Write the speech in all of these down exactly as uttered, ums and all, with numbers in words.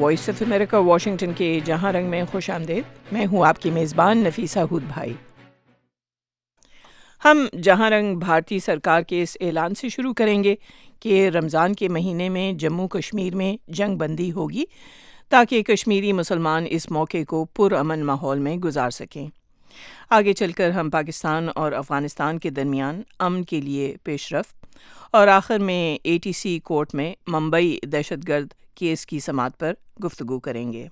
Voice of America Washington کے جہاں رنگ میں خوش آمدید. میں ہوں آپ کی میزبان نفیسہ ہود بھائی. ہم جہاں رنگ بھارتی سرکار کے اس اعلان سے شروع کریں گے کہ رمضان کے مہینے میں جموں کشمیر میں جنگ بندی ہوگی تاکہ کشمیری مسلمان اس موقع کو پرامن ماحول میں گزار سکیں. آگے چل کر ہم پاکستان اور افغانستان کے درمیان امن کے لیے پیش رفت اور آخر میں اے ٹی سی کورٹ میں ممبئی دہشت گرد کیس کی سماعت پر گفتگو کریں گے.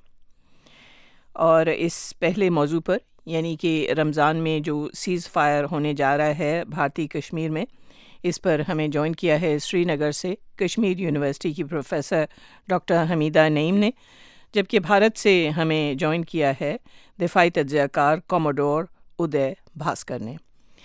اور اس پہلے موضوع پر یعنی کہ رمضان میں جو سیز فائر ہونے جا رہا ہے بھارتی کشمیر میں، اس پر ہمیں جوائن کیا ہے سری نگر سے کشمیر یونیورسٹی کی پروفیسر ڈاکٹر حمیدہ نعیم نے، جبکہ بھارت سے ہمیں جوائن کیا ہے دفاعی تجزیہ کار کوموڈور ادے بھاسکر نے.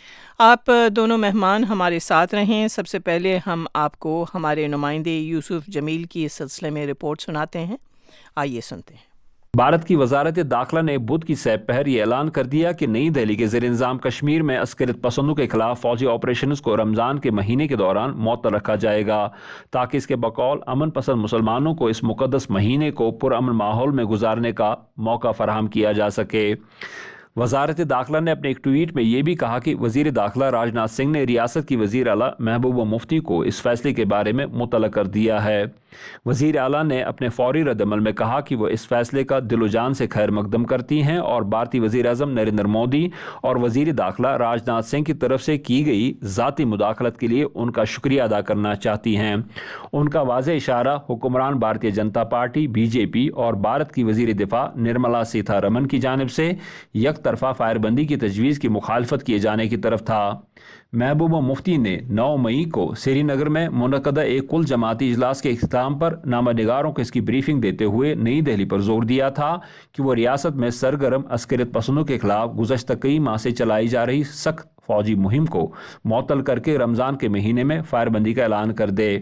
آپ دونوں مہمان ہمارے ساتھ رہیں. سب سے پہلے ہم آپ کو ہمارے نمائندے یوسف جمیل کی اس سلسلے میں رپورٹ سناتے ہیں. آئیے سنتے ہیں. بھارت کی وزارت داخلہ نے بدھ کی سہ پہر یہ اعلان کر دیا کہ نئی دہلی کے زیر انتظام کشمیر میں عسکریت پسندوں کے خلاف فوجی آپریشنز کو رمضان کے مہینے کے دوران معطل رکھا جائے گا تاکہ اس کے بقول امن پسند مسلمانوں کو اس مقدس مہینے کو پرامن ماحول میں گزارنے کا موقع فراہم کیا جا سکے. وزارت داخلہ نے اپنے ایک ٹویٹ میں یہ بھی کہا کہ وزیر داخلہ راجناتھ سنگھ نے ریاست کی وزیر اعلیٰ محبوبہ مفتی کو اس فیصلے کے بارے میں مطلع کر دیا ہے. وزیر اعلیٰ نے اپنے فوری رد عمل میں کہا کہ وہ اس فیصلے کا دل و جان سے خیر مقدم کرتی ہیں اور بھارتی وزیر اعظم نریندر مودی اور وزیر داخلہ راجناتھ سنگھ کی طرف سے کی گئی ذاتی مداخلت کے لیے ان کا شکریہ ادا کرنا چاہتی ہیں. ان کا واضح اشارہ حکمران Bharatiya Janata party B J پی اور بھارت کی وزیر دفاع نرملا سیتھا رمن کی جانب سے یک طرفہ فائر بندی کی تجویز کی مخالفت کیے جانے کی طرف تھا. محبوبہ مفتی نے نو مئی کو سری نگر میں منعقدہ ایک کل جماعتی اجلاس کے اختتام پر نامہ نگاروں کو اس کی بریفنگ دیتے ہوئے نئی دہلی پر زور دیا تھا کہ وہ ریاست میں سرگرم عسکریت پسندوں کے خلاف گزشتہ کئی ماہ سے چلائی جا رہی سخت فوجی مہم کو معطل کر کے رمضان کے مہینے میں فائر بندی کا اعلان کر دے.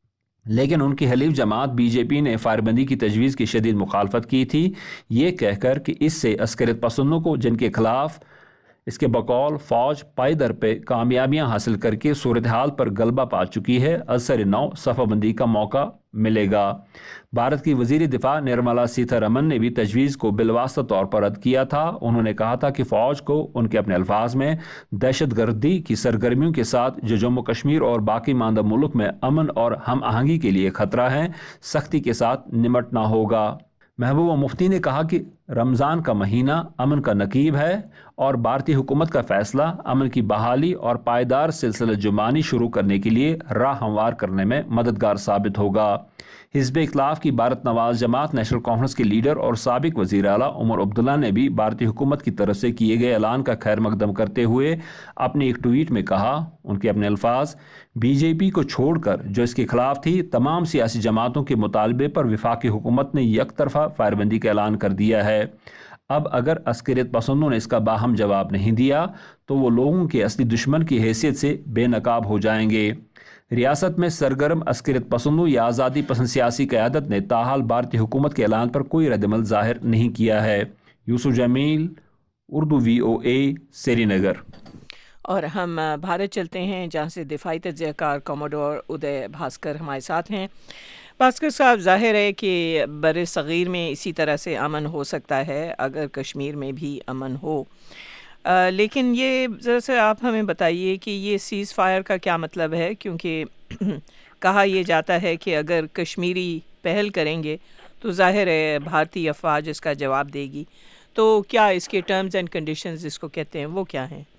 لیکن ان کی حلیف جماعت بی جے پی نے فائر بندی کی تجویز کی شدید مخالفت کی تھی، یہ کہہ کر کہ اس سے عسکریت پسندوں کو جن کے خلاف اس کے بقول فوج پائی در پہ کامیابیاں حاصل کر کے صورتحال پر غلبہ پا چکی ہے، اثر نو صفحہ بندی کا موقع ملے گا. بھارت کی وزیر دفاع نرملا سیتھا رمن نے بھی تجویز کو بالواسطہ طور پر رد کیا تھا. انہوں نے کہا تھا کہ فوج کو ان کے اپنے الفاظ میں دہشت گردی کی سرگرمیوں کے ساتھ جو جموں کشمیر اور باقی ماندہ ملک میں امن اور ہم آہنگی کے لیے خطرہ ہے، سختی کے ساتھ نمٹنا ہوگا. محبوبہ مفتی نے کہا کہ رمضان کا مہینہ امن کا نقیب ہے اور بھارتی حکومت کا فیصلہ امن کی بحالی اور پائیدار سلسلہ جمانی شروع کرنے کے لیے راہ ہموار کرنے میں مددگار ثابت ہوگا. حزب اختلاف کی بھارت نواز جماعت نیشنل کانفرنس کے لیڈر اور سابق وزیر اعلیٰ عمر عبداللہ نے بھی بھارتی حکومت کی طرف سے کیے گئے اعلان کا خیر مقدم کرتے ہوئے اپنے ایک ٹویٹ میں کہا، ان کے اپنے الفاظ، بی جے پی کو چھوڑ کر جو اس کے خلاف تھی تمام سیاسی جماعتوں کے مطالبے پر وفاقی حکومت نے یک طرفہ فائر بندی کا اعلان کر دیا ہے. اب اگر عسکریت پسندوں نے اس کا باہم جواب نہیں دیا تو وہ لوگوں کے اصلی دشمن کی حیثیت سے بے نقاب ہو جائیں گے. ریاست میں سرگرم عسکریت پسندوں یا آزادی پسند سیاسی قیادت نے تاحال بھارتی حکومت کے اعلان پر کوئی رد عمل ظاہر نہیں کیا ہے. یوسف جمیل، اردو وی او اے، سری نگر. اور ہم بھارت چلتے ہیں جہاں سے دفاعی تجزیہ کار کوموڈور ادے بھاسکر ہمارے ساتھ ہیں. بھاسکر صاحب، ظاہر ہے کہ بر صغیر میں اسی طرح سے امن ہو سکتا ہے اگر کشمیر میں بھی امن ہو، آ, لیکن یہ ذرا سے آپ ہمیں بتائیے کہ یہ سیز فائر کا کیا مطلب ہے، کیونکہ کہا یہ جاتا ہے کہ اگر کشمیری پہل کریں گے تو ظاہر ہے بھارتی افواج اس کا جواب دے گی. تو کیا اس کے ٹرمز اینڈ کنڈیشنز جس کو کہتے ہیں وہ کیا ہیں؟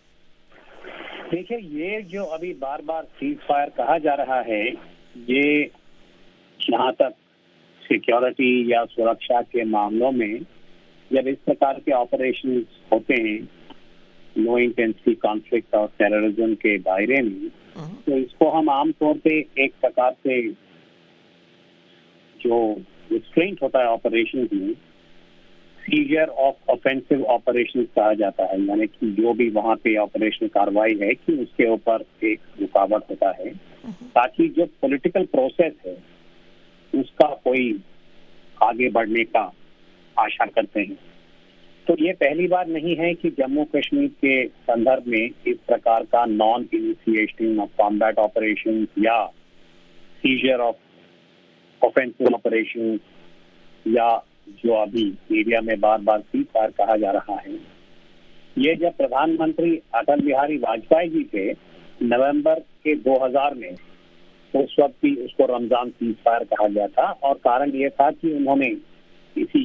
دیکھیں، یہ جو ابھی بار بار سیز فائر کہا جا رہا ہے، یہ جہاں تک سیکیورٹی یا سرکشا کے معاملوں میں جب اس پرکار کے آپریشن ہوتے ہیں لو انٹینسٹی کانفلکٹ اور ٹیررزم کے دائرے میں، تو اس کو ہم عام طور پہ ایک پرکار سے جو ریسٹرینٹ ہوتا ہے آپریشن میں، سیجر آف آفینسو آپریشن کہا جاتا ہے. یعنی کہ جو بھی وہاں پہ آپریشن کاروائی ہے کہ اس کے اوپر ایک رکاوٹ ہوتا ہے تاکہ جو پولیٹیکل پروسیس ہے اس کا کوئی آگے بڑھنے کا آشا کرتے ہیں. تو یہ پہلی بار نہیں ہے کہ جموں کشمیر کے سندرب میں اس پرکار کا non initiation of combat operation یا سیجر آف آفینسو آپریشن یا جو ابھی میڈیا میں بار بار سیز فائر کہا جا رہا ہے، یہ جب پردھان منتری اٹل بہاری واجپئی جی تھے نومبر کے دو ہزار میں، اس وقت بھی اس کو رمضان سیز فائر کہا گیا تھا، اور کارن یہ تھا کہ انہوں نے اسی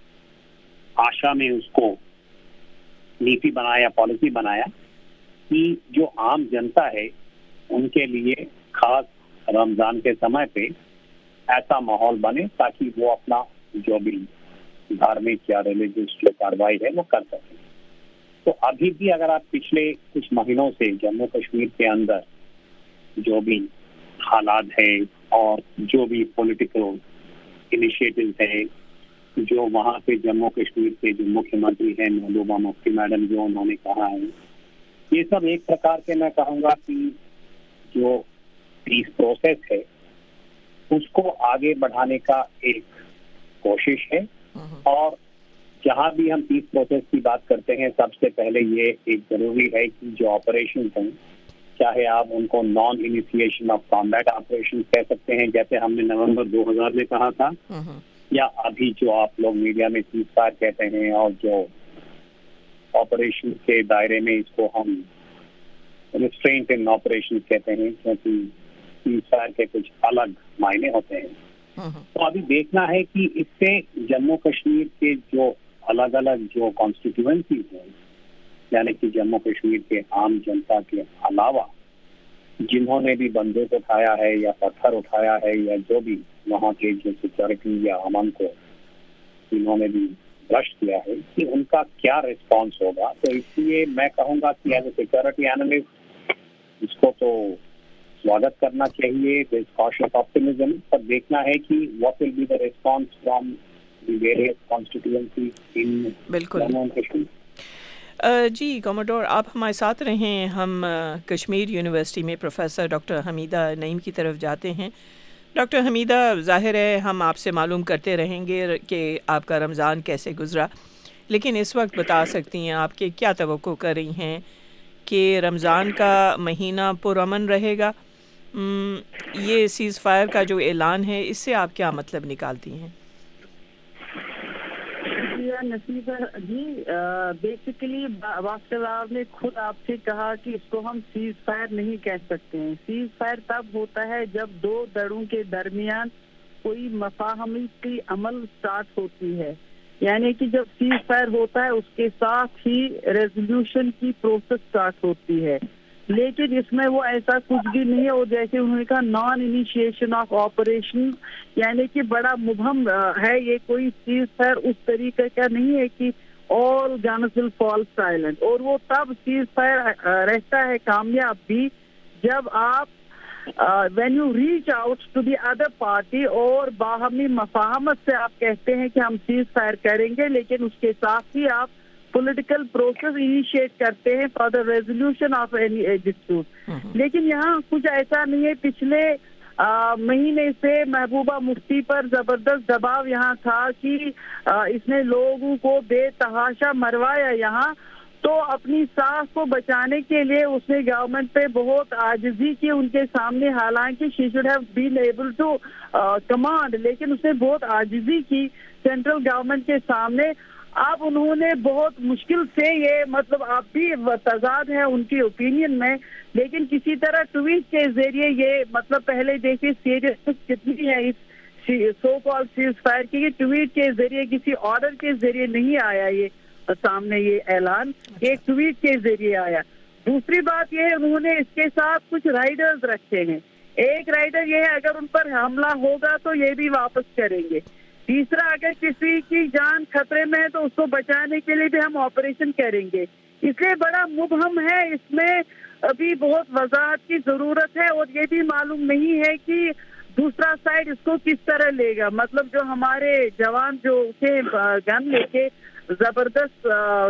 آشا میں اس کو نیتی بنایا، پالیسی بنایا کہ جو عام جنتا ہے ان کے لیے خاص رمضان کے سمے پہ ایسا ماحول بنے تاکہ وہ اپنا جو بھی دھارمک یا ریلیجیس جو کاروائی ہے وہ کر سکیں۔ تو ابھی بھی اگر آپ پچھلے کچھ مہینوں سے جموں کشمیر کے اندر جو بھی حالات ہے اور جو بھی پولیٹیکل انیشیٹوز ہے، جو وہاں پہ جموں کشمیر کے جو مکھیہ منتری ہیں محبوبہ مفتی میڈم جو انہوں نے کہا ہے، یہ سب ایک پرکار کے میں کہوں گا کہ جو پیس پروسیس ہے اس کو آگے بڑھانے کا ایک کوشش ہے۔ اور جہاں بھی ہم پیس پروسیس کی بات کرتے ہیں، سب سے پہلے یہ ایک ضروری ہے کہ جو آپریشن ہیں، چاہے آپ ان کو non initiation of combat operation کہہ سکتے ہیں جیسے ہم نے نومبر دو ہزار میں کہا تھا، یا ابھی جو آپ لوگ میڈیا میں سیز فائر کہتے ہیں، اور جو آپریشن کے دائرے میں اس کو ہم ریسٹرینٹ ان آپریشن کہتے ہیں، کیونکہ سیز فائر کے کچھ الگ معنی ہوتے ہیں۔ تو ابھی دیکھنا ہے کہ اس سے جموں کشمیر کے جو الگ الگ جو کانسٹیٹیوئنسیز ہیں، یعنی کہ جموں کشمیر کے عام جنتا کے علاوہ جنہوں نے بھی بندوق اٹھایا ہے یا پتھر اٹھایا ہے یا جو بھی وہاں کے جو سیکورٹی یا امن کو انہوں نے بھی برش کیا ہے، کہ ان کا کیا ریسپانس ہوگا۔ تو اس لیے میں کہوں گا کہ ایز اے سیکورٹی اینالسٹ اس کو تو سواگت کرنا چاہیے، کاشس آپٹمزم، پر دیکھنا ہے کہ what will be the response from the various constituency in Jammu Kashmir. جی کوموڈور، آپ ہمارے ساتھ رہیں، ہم کشمیر یونیورسٹی میں پروفیسر ڈاکٹر حمیدہ نعیم کی طرف جاتے ہیں۔ ڈاکٹر حمیدہ، ظاہر ہے ہم آپ سے معلوم کرتے رہیں گے کہ آپ کا رمضان کیسے گزرا، لیکن اس وقت بتا سکتی ہیں آپ کے کیا توقع کر رہی ہیں کہ رمضان کا مہینہ پرامن رہے گا؟ یہ سیز فائر کا جو اعلان ہے اس سے آپ کیا مطلب نکالتی ہیں؟ نصیبہ جی، بیسیکلی واقع آپ نے خود آپ سے کہا کہ اس کو ہم سیز فائر نہیں کہہ سکتے ہیں۔ سیز فائر تب ہوتا ہے جب دو دھڑوں کے درمیان کوئی مفاہمتی عمل سٹارٹ ہوتی ہے، یعنی کہ جب سیز فائر ہوتا ہے اس کے ساتھ ہی ریزولوشن کی پروسیس سٹارٹ ہوتی ہے، لیکن اس میں وہ ایسا کچھ بھی نہیں ہے۔ اور جیسے انہوں نے کہا نان انیشیشن آف آپریشن، یعنی کہ بڑا مبہم ہے، یہ کوئی سیز فائر اس طریقے کا نہیں ہے کہ all guns will fall silent، اور وہ تب سیز فائر رہتا ہے کامیاب بھی جب آپ when you reach out to the other party اور باہمی مفاہمت سے آپ کہتے ہیں کہ ہم سیز فائر کریں گے، لیکن اس کے ساتھ ہی آپ پولیٹیکل پروسیس انیشیٹ کرتے ہیں for the resolution of any dispute. لیکن یہاں کچھ ایسا نہیں ہے۔ پچھلے مہینے سے محبوبہ مفتی پر زبردست دباؤ یہاں تھا کہ اس نے لوگوں کو بے تحاشا مروایا یہاں، تو اپنی سانس کو بچانے کے لیے اس نے گورنمنٹ پہ بہت عاجزی کی ان کے سامنے، حالانکہ she should have been able to command, لیکن اس نے بہت عاجزی کی سینٹرل گورنمنٹ کے سامنے۔ اب انہوں نے بہت مشکل سے یہ مطلب آپ بھی تضاد ہے ان کی اوپینین میں، لیکن کسی طرح ٹویٹ کے ذریعے یہ مطلب پہلے دیکھیے سیریس کتنی ہے اس سو کال سیز فائر کی، یہ ٹویٹ کے ذریعے کسی آرڈر کے ذریعے نہیں آیا، یہ سامنے یہ اعلان ایک ٹویٹ کے ذریعے آیا۔ دوسری بات یہ ہے انہوں نے اس کے ساتھ کچھ رائڈرز رکھے ہیں۔ ایک رائڈر یہ ہے اگر ان پر حملہ ہوگا تو یہ بھی واپس کریں گے۔ تیسرا، اگر کسی کی جان خطرے میں ہے تو اس کو بچانے کے لیے بھی ہم آپریشن کریں گے۔ اس لیے بڑا مبہم ہے، اس میں ابھی بہت وضاحت کی ضرورت ہے، اور یہ بھی معلوم نہیں ہے کہ دوسرا سائڈ اس کو کس طرح لے گا۔ مطلب جو ہمارے جوان جو تھے گن لے کے زبردست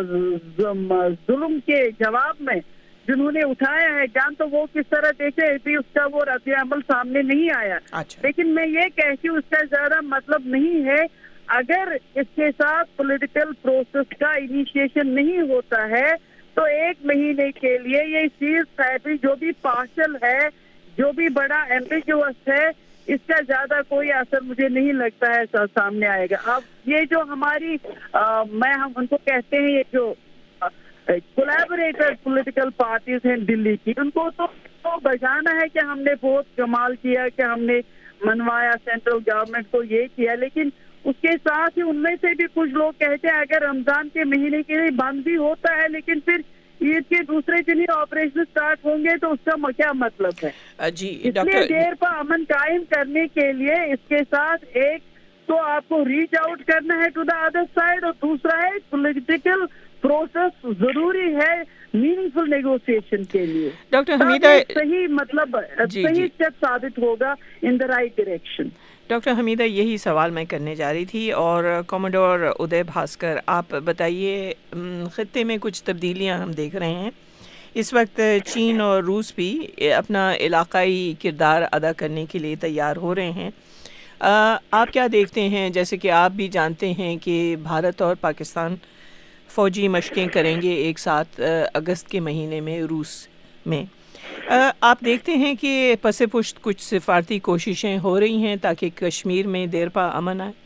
ظلم کے جواب میں جنہوں نے اٹھایا ہے گن، تو وہ کس طرح دیکھے ابھی اس کا وہ رد عمل سامنے نہیں آیا۔ لیکن میں یہ کہتی ہوں اس کا زیادہ مطلب نہیں ہے، اگر اس کے ساتھ پولیٹیکل پروسیس کا انیشیشن نہیں ہوتا ہے تو ایک مہینے کے لیے یہ سیز فائر جو بھی پارشل ہے، جو بھی بڑا ایمبیگوس ہے، اس کا زیادہ کوئی اثر مجھے نہیں لگتا ہے سامنے آئے گا. اب یہ جو ہماری میں ہم ان کو کہتے ہیں یہ جو کولیبوریٹر پولیٹیکل پارٹیز ہیں دلی کی, ان کو تو بجانا ہے کہ ہم نے بہت کمال کیا, کہ ہم نے منوایا سینٹرل گورنمنٹ کو یہ کیا, لیکن اس کے ساتھ ہی ان میں سے بھی کچھ لوگ کہتے ہیں اگر رمضان کے مہینے کے لیے بند بھی ہوتا ہے لیکن پھر عید کے دوسرے دن ہی آپریشن اسٹارٹ ہوں گے تو اس کا کیا مطلب ہے؟ جی اس لیے دیر پر امن قائم کرنے کے لیے اس کے ساتھ ایک تو آپ کو ریچ آؤٹ کرنا ہے ٹو دا ادر سائڈ, اور دوسرا ہے پولیٹیکل پروسیس ضروری ہے میننگ فل نیگوسیشن کے لیے. ڈاکٹر حمیدہ صحیح مطلب صحیح اسٹیپ ثابت ہوگا in the right direction. Doctor Hamida یہی سوال میں کرنے جا رہی تھی. اور کوموڈور ادے بھاسکر, آپ بتائیے, خطے میں کچھ تبدیلیاں ہم دیکھ رہے ہیں اس وقت. چین اور روس بھی اپنا علاقائی کردار ادا کرنے کے لیے تیار ہو رہے ہیں. آپ کیا دیکھتے ہیں, جیسے کہ آپ بھی جانتے ہیں کہ بھارت اور پاکستان فوجی مشقیں کریں گے ایک ساتھ اگست کے مہینے میں روس میں. آپ دیکھتے ہیں کہ پس پشت کچھ سفارتی کوششیں ہو رہی ہیں تاکہ کشمیر میں دیر پا امن آئے؟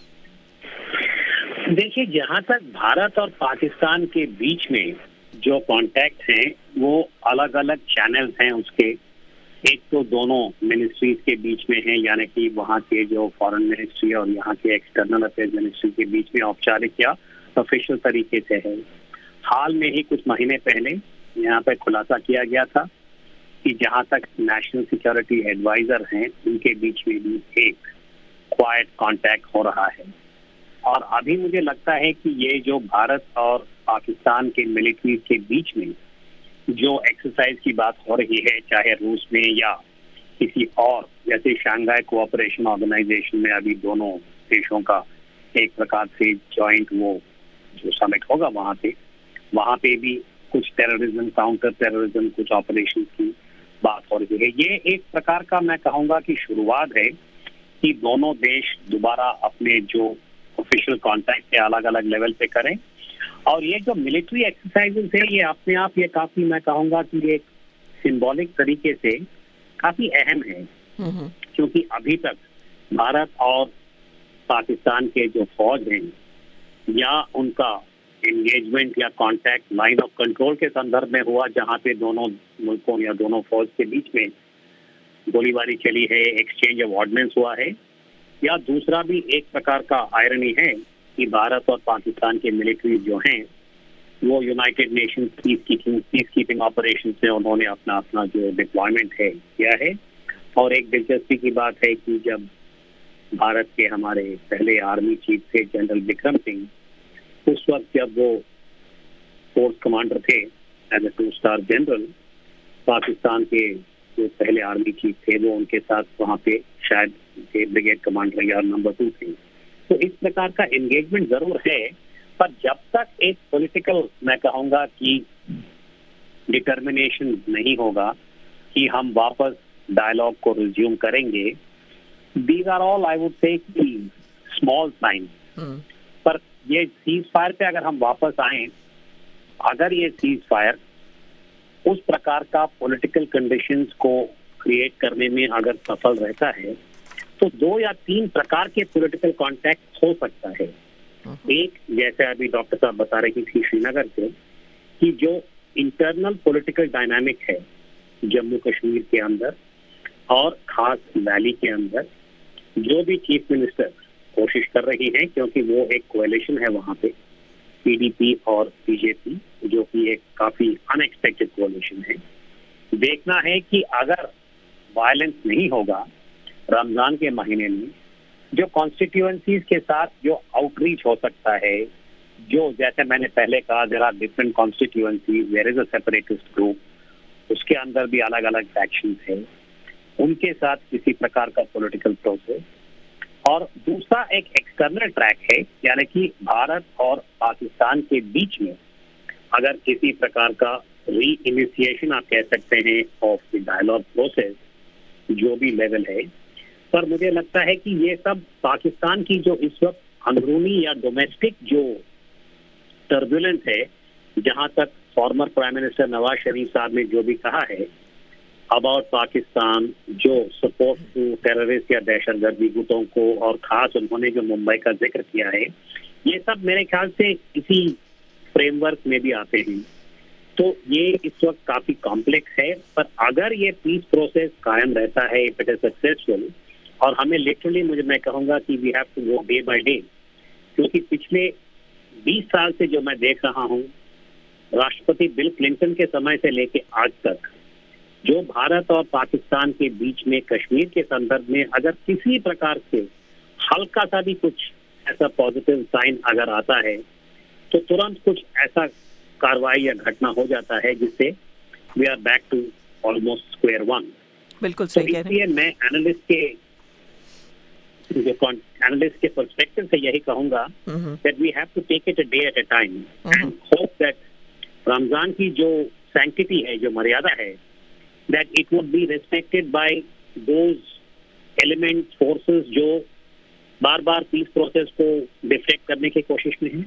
دیکھیے, جہاں تک بھارت اور پاکستان کے بیچ میں جو کانٹیکٹ ہیں وہ الگ الگ چینلز ہیں اس کے. ایک تو دونوں منسٹریز کے بیچ میں ہیں, یعنی کہ وہاں کے جو فارن منسٹری اور یہاں کے ایکسٹرنل افیئرز منسٹری کے بیچ میں اوپچارک یا آفیشیل طریقے سے ہے. حال میں ہی کچھ مہینے پہلے یہاں پہ خلاصہ کیا گیا تھا کہ جہاں تک نیشنل سیکورٹی ایڈوائزر ہیں ان کے بیچ میں بھی ایک کوائٹ کانٹیکٹ ہو رہا ہے. اور ابھی مجھے لگتا ہے کہ یہ جو بھارت اور پاکستان کے ملٹری کے بیچ میں جو ایکسرسائز کی بات ہو رہی ہے, چاہے روس میں یا کسی اور جیسے شانگھائی کوآپریشن آرگنائزیشن میں ابھی دونوں دیشوں کا ایک پرکار سے جوائنٹ وہ جو سمٹ ہوگا وہاں پہ وہاں پہ بھی کچھ ٹیررزم, کاؤنٹر ٹیررزم, کچھ آپریشن کی بات ہو رہی ہے. یہ ایک پرکار کا میں کہوں گا کہ شروعات ہے کہ دونوں دیش دوبارہ اپنے جو آفیشیل کانٹیکٹ کے الگ الگ لیول پہ کریں. اور یہ جو ملٹری ایکسرسائزز ہے یہ اپنے آپ یہ کافی میں کہوں گا کہ ایک سمبولک طریقے سے کافی اہم ہے, کیونکہ ابھی تک بھارت اور پاکستان کے جو فوج ہیں یا ان کا انگیجمنٹ یا کانٹیکٹ لائن آف کنٹرول کے سندرب میں ہوا, جہاں پہ دونوں ملکوں یا دونوں فوج کے بیچ میں گولی باری چلی ہے, ایکسچینج آف آرڈننس ہوا ہے. یا دوسرا بھی ایک پرکار کا آئرنی ہے کہ بھارت اور پاکستان کے ملٹری جو ہیں وہ United Nations peace keeping peace keeping operation سے انہوں نے اپنا اپنا جو ڈپلائمنٹ ہے کیا ہے. اور ایک دلچسپی کی بات ہے کہ جب بھارت کے ہمارے پہلے آرمی چیف تھے جنرل وکرم سنگھ, اس وقت جب وہ فورس کمانڈر تھے as a two star general, Pakistan کے جو پہلے آرمی چیف تھے وہ ان کے ساتھ وہاں پہ شاید بریگیڈ کمانڈر یا نمبر ٹو تھے. تو اس پرکار کا انگیجمنٹ ضرور ہے, پر جب تک ایک پولیٹیکل میں کہوں گا کہ ڈٹرمنیشن نہیں ہوگا کہ ہم واپس ڈائلاگ کو ریزیوم کریں گے, these are all I would say small sign. پر یہ سیز فائر پہ اگر ہم واپس آئیں, اگر یہ سیز فائر اس پرکار کا پولیٹیکل کنڈیشنز کو کریٹ کرنے میں اگر سفل رہتا ہے تو دو یا تین پرکار کے پولیٹیکل کانٹیکٹ ہو سکتا ہے. ایک جیسے ابھی ڈاکٹر صاحب بتا رہے تھی شری نگر سے کہ جو انٹرنل پولیٹیکل ڈائنامک ہے جموں کشمیر کے اندر اور خاص ویلی کے اندر, جو بھی چیف منسٹر کوشش کر رہی ہیں, کیونکہ وہ ایک کولیشن ہے وہاں پہ پی ڈی پی اور بی جے پی, جو کہ ایک کافی ان ایکسپیکٹڈ کولیشن ہے. دیکھنا ہے کہ اگر وائلنس نہیں ہوگا رمضان کے مہینے میں, جو کانسٹیٹیوئنسیز کے ساتھ جو آؤٹ ریچ ہو سکتا ہے, جو جیسے میں نے پہلے کہا ذرا different constituencies, there is a separatist group, اس کے اندر بھی الگ الگ فیکشنز ہیں, ان کے ساتھ کسی پرکار کا پولیٹیکل پروسیس. اور دوسرا ایک ایکسٹرنل ٹریک ہے, یعنی کہ بھارت اور پاکستان کے بیچ میں اگر کسی پرکار کا ری انیشیشن آپ کہہ سکتے ہیں آف دی ڈائلاگ پروسیس جو بھی لیول ہے, پر مجھے لگتا ہے کہ یہ سب پاکستان کی جو اس وقت اندرونی یا ڈومیسٹک جو ٹربولنس ہے, جہاں تک former prime minister Nawaz Sharif صاحب نے جو بھی کہا ہے اباؤٹ پاکستان جو سپورٹ ٹو ٹیررسٹ یا دہشت گردی گٹوں کو، اور خاص انہوں نے جو ممبئی کا ذکر کیا ہے، یہ سب میرے خیال سے اسی فریم ورک میں بھی آتے ہیں. تو یہ اس وقت کافی کمپلیکس ہے، پر اگر یہ پیس پروسیس قائم رہتا ہے، اف اٹ از سکسیسفل، اور ہمیں لٹرلی مجھے میں کہوں گا کہ we have to go day by day, کیونکہ پچھلے بیس سال سے جو میں دیکھ رہا ہوں، راشٹرپتی بل کلنٹن کے سمے سے لے کے آج تک جو بھارت اور پاکستان کے بیچ میں کشمیر کے سندرب میں اگر کسی پرکار سے ہلکا سا بھی کچھ ایسا پازیٹیو سائن اگر آتا ہے تو ترنت کچھ ایسا کاروائی یا گھٹنا ہو جاتا ہے جس سے we are back to almost square one. بالکل صحیح کہہ رہے ہیں. اس لیے میں اینالسٹ کے جو اینالسٹ کے پرسپیکٹو سے یہی کہوں گا that we have to take it a day at a time and hope that Ramzan کی جو سینکٹی ہے، جو مریادہ ہے، that it would be respected by those element forces جو بار بار پیس پروسیس کو ڈیفلیکٹ کرنے کی کوشش میں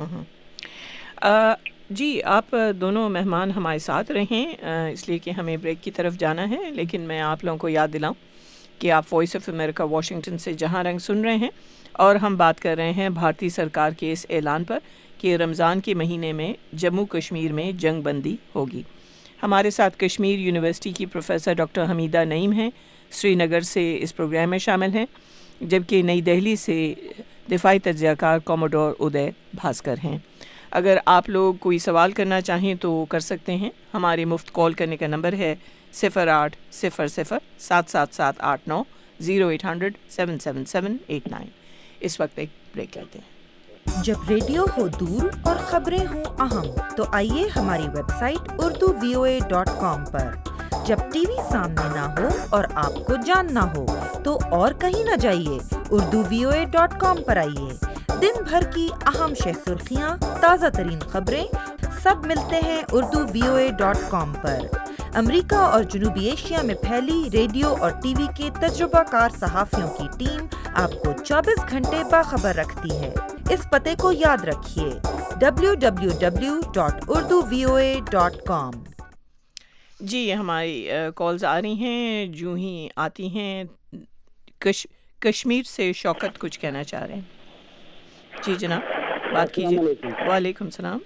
ہیں. جی، آپ دونوں مہمان ہمارے ساتھ رہیں، اس لیے کہ ہمیں بریک کی طرف جانا ہے، لیکن میں آپ لوگوں کو یاد دلاؤں کہ آپ وائس آف امریکہ واشنگٹن سے جہاں رنگ سن رہے ہیں، اور ہم بات کر رہے ہیں بھارتی سرکار کے اس اعلان پر کہ رمضان کے مہینے میں جموں کشمیر میں جنگ بندی ہوگی. ہمارے ساتھ کشمیر یونیورسٹی کی پروفیسر ڈاکٹر حمیدہ نعیم ہیں، سری نگر سے اس پروگرام میں شامل ہیں، جبکہ نئی دہلی سے دفاعی تجزیہ کار کوموڈور ادے بھاسکر ہیں. اگر آپ لوگ کوئی سوال کرنا چاہیں تو کر سکتے ہیں. ہمارے مفت کال کرنے کا نمبر ہے صفر آٹھ صفر صفر سات سات سات آٹھ نو zero eight hundred seven seven seven eight nine. اس وقت ایک بریک لیتے ہیں. جب ریڈیو ہو دور اور خبریں ہوں اہم تو آئیے ہماری website Urdu V O A dot com پر. جب ٹی وی سامنے نہ ہو اور آپ کو جاننا ہو تو اور کہیں نہ جائیے، Urdu V O A dot com پر آئیے. دن بھر کی اہم شہ سرخیاں، تازہ ترین خبریں سب ملتے ہیں Urdu V O A dot com پر. امریکہ اور جنوبی ایشیا میں پھیلی ریڈیو اور ٹی وی کے تجربہ کار صحافیوں کی ٹیم آپ کو چوبیس گھنٹے باخبر رکھتی ہے. اس پتے کو یاد رکھیے، W W W dot Urdu V O A dot com. جی، ہماری کالز آ رہی ہیں، جو ہی آتی ہیں. کش کشمیر سے شوکت کچھ کہنا چاہ رہے ہیں. جی جناب، بات کیجیے. وعلیکم السلام.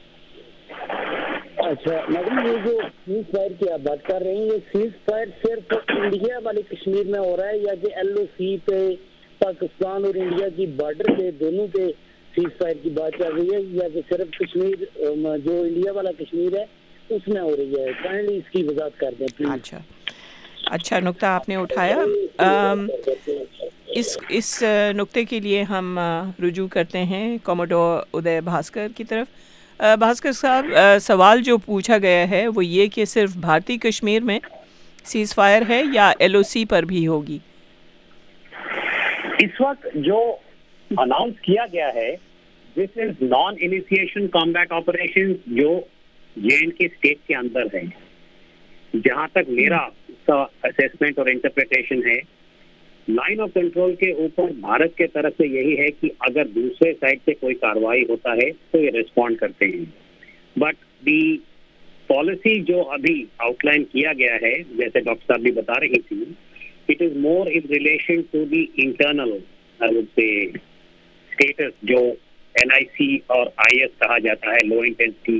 اچھا میڈم، یہ جو سیز فائر کی آپ بات کر رہے ہیں، یہ سیز فائر صرف انڈیا والے کشمیر میں ہو رہا ہے یا کہ ایل او سی پہ پاکستان اور انڈیا کی بارڈر پہ دونوں پہ سیز فائر کی بات چل رہی ہے، یا کہ صرف کشمیر جو انڈیا والا کشمیر ہے اس میں ہو رہی ہے؟ کائنڈلی اس کی وضاحت کر دیں پلیز. اچھا اچھا نقطہ آپ نے اٹھایا. اس اس نقطے کے لیے ہم رجوع کرتے ہیں کوموڈور ادے بھاسکر کی طرف. بھاسکر صاحب، سوال جو پوچھا گیا ہے وہ یہ کہ صرف بھارتی کشمیر میں سیز فائر ہے یا ایل او سی پر بھی ہوگی؟ اس وقت جو اناؤنس کیا گیا ہے this is non initiation combat operation جو جے اینڈ کے اسٹیٹ کے اندر ہے. جہاں تک میرا اسیسمنٹ اور انٹرپریٹیشن ہے، لائن آف کنٹرول کے اوپر بھارت کے طرف سے یہی ہے کہ اگر دوسرے سائڈ سے کوئی کاروائی ہوتا ہے تو یہ ریسپونڈ کرتے ہیں. بٹ دی پالیسی جو ابھی آؤٹ لائن کیا گیا ہے، جیسے ڈاکٹر صاحب بھی بتا رہی تھی، it is more in relation to the internal states جو این آئی سی اور آئی ایس کہا جاتا ہے، لو انٹینسٹی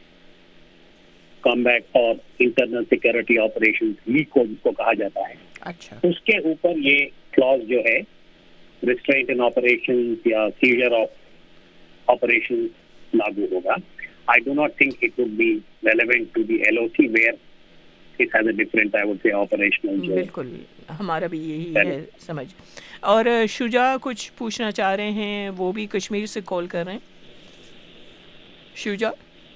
کامبیٹ اور انٹرنل سیکورٹی آپریشن، لیگ کو جس کو کہا جاتا ہے. اچھا، اس کے اوپر یہ کلاز جو ہے ریسٹرینٹ ان آپریشن یا سیزر آف آپریشن لاگو ہوگا. I do not think it would be relevant to the L O C where it has a different, I would say, operational. بالکل ہمارا بھی یہی ہے سمجھ. اور شجاع کچھ پوچھنا چاہ رہے ہیں، وہ بھی کشمیر سے کال کر رہے ہیں. شجاع،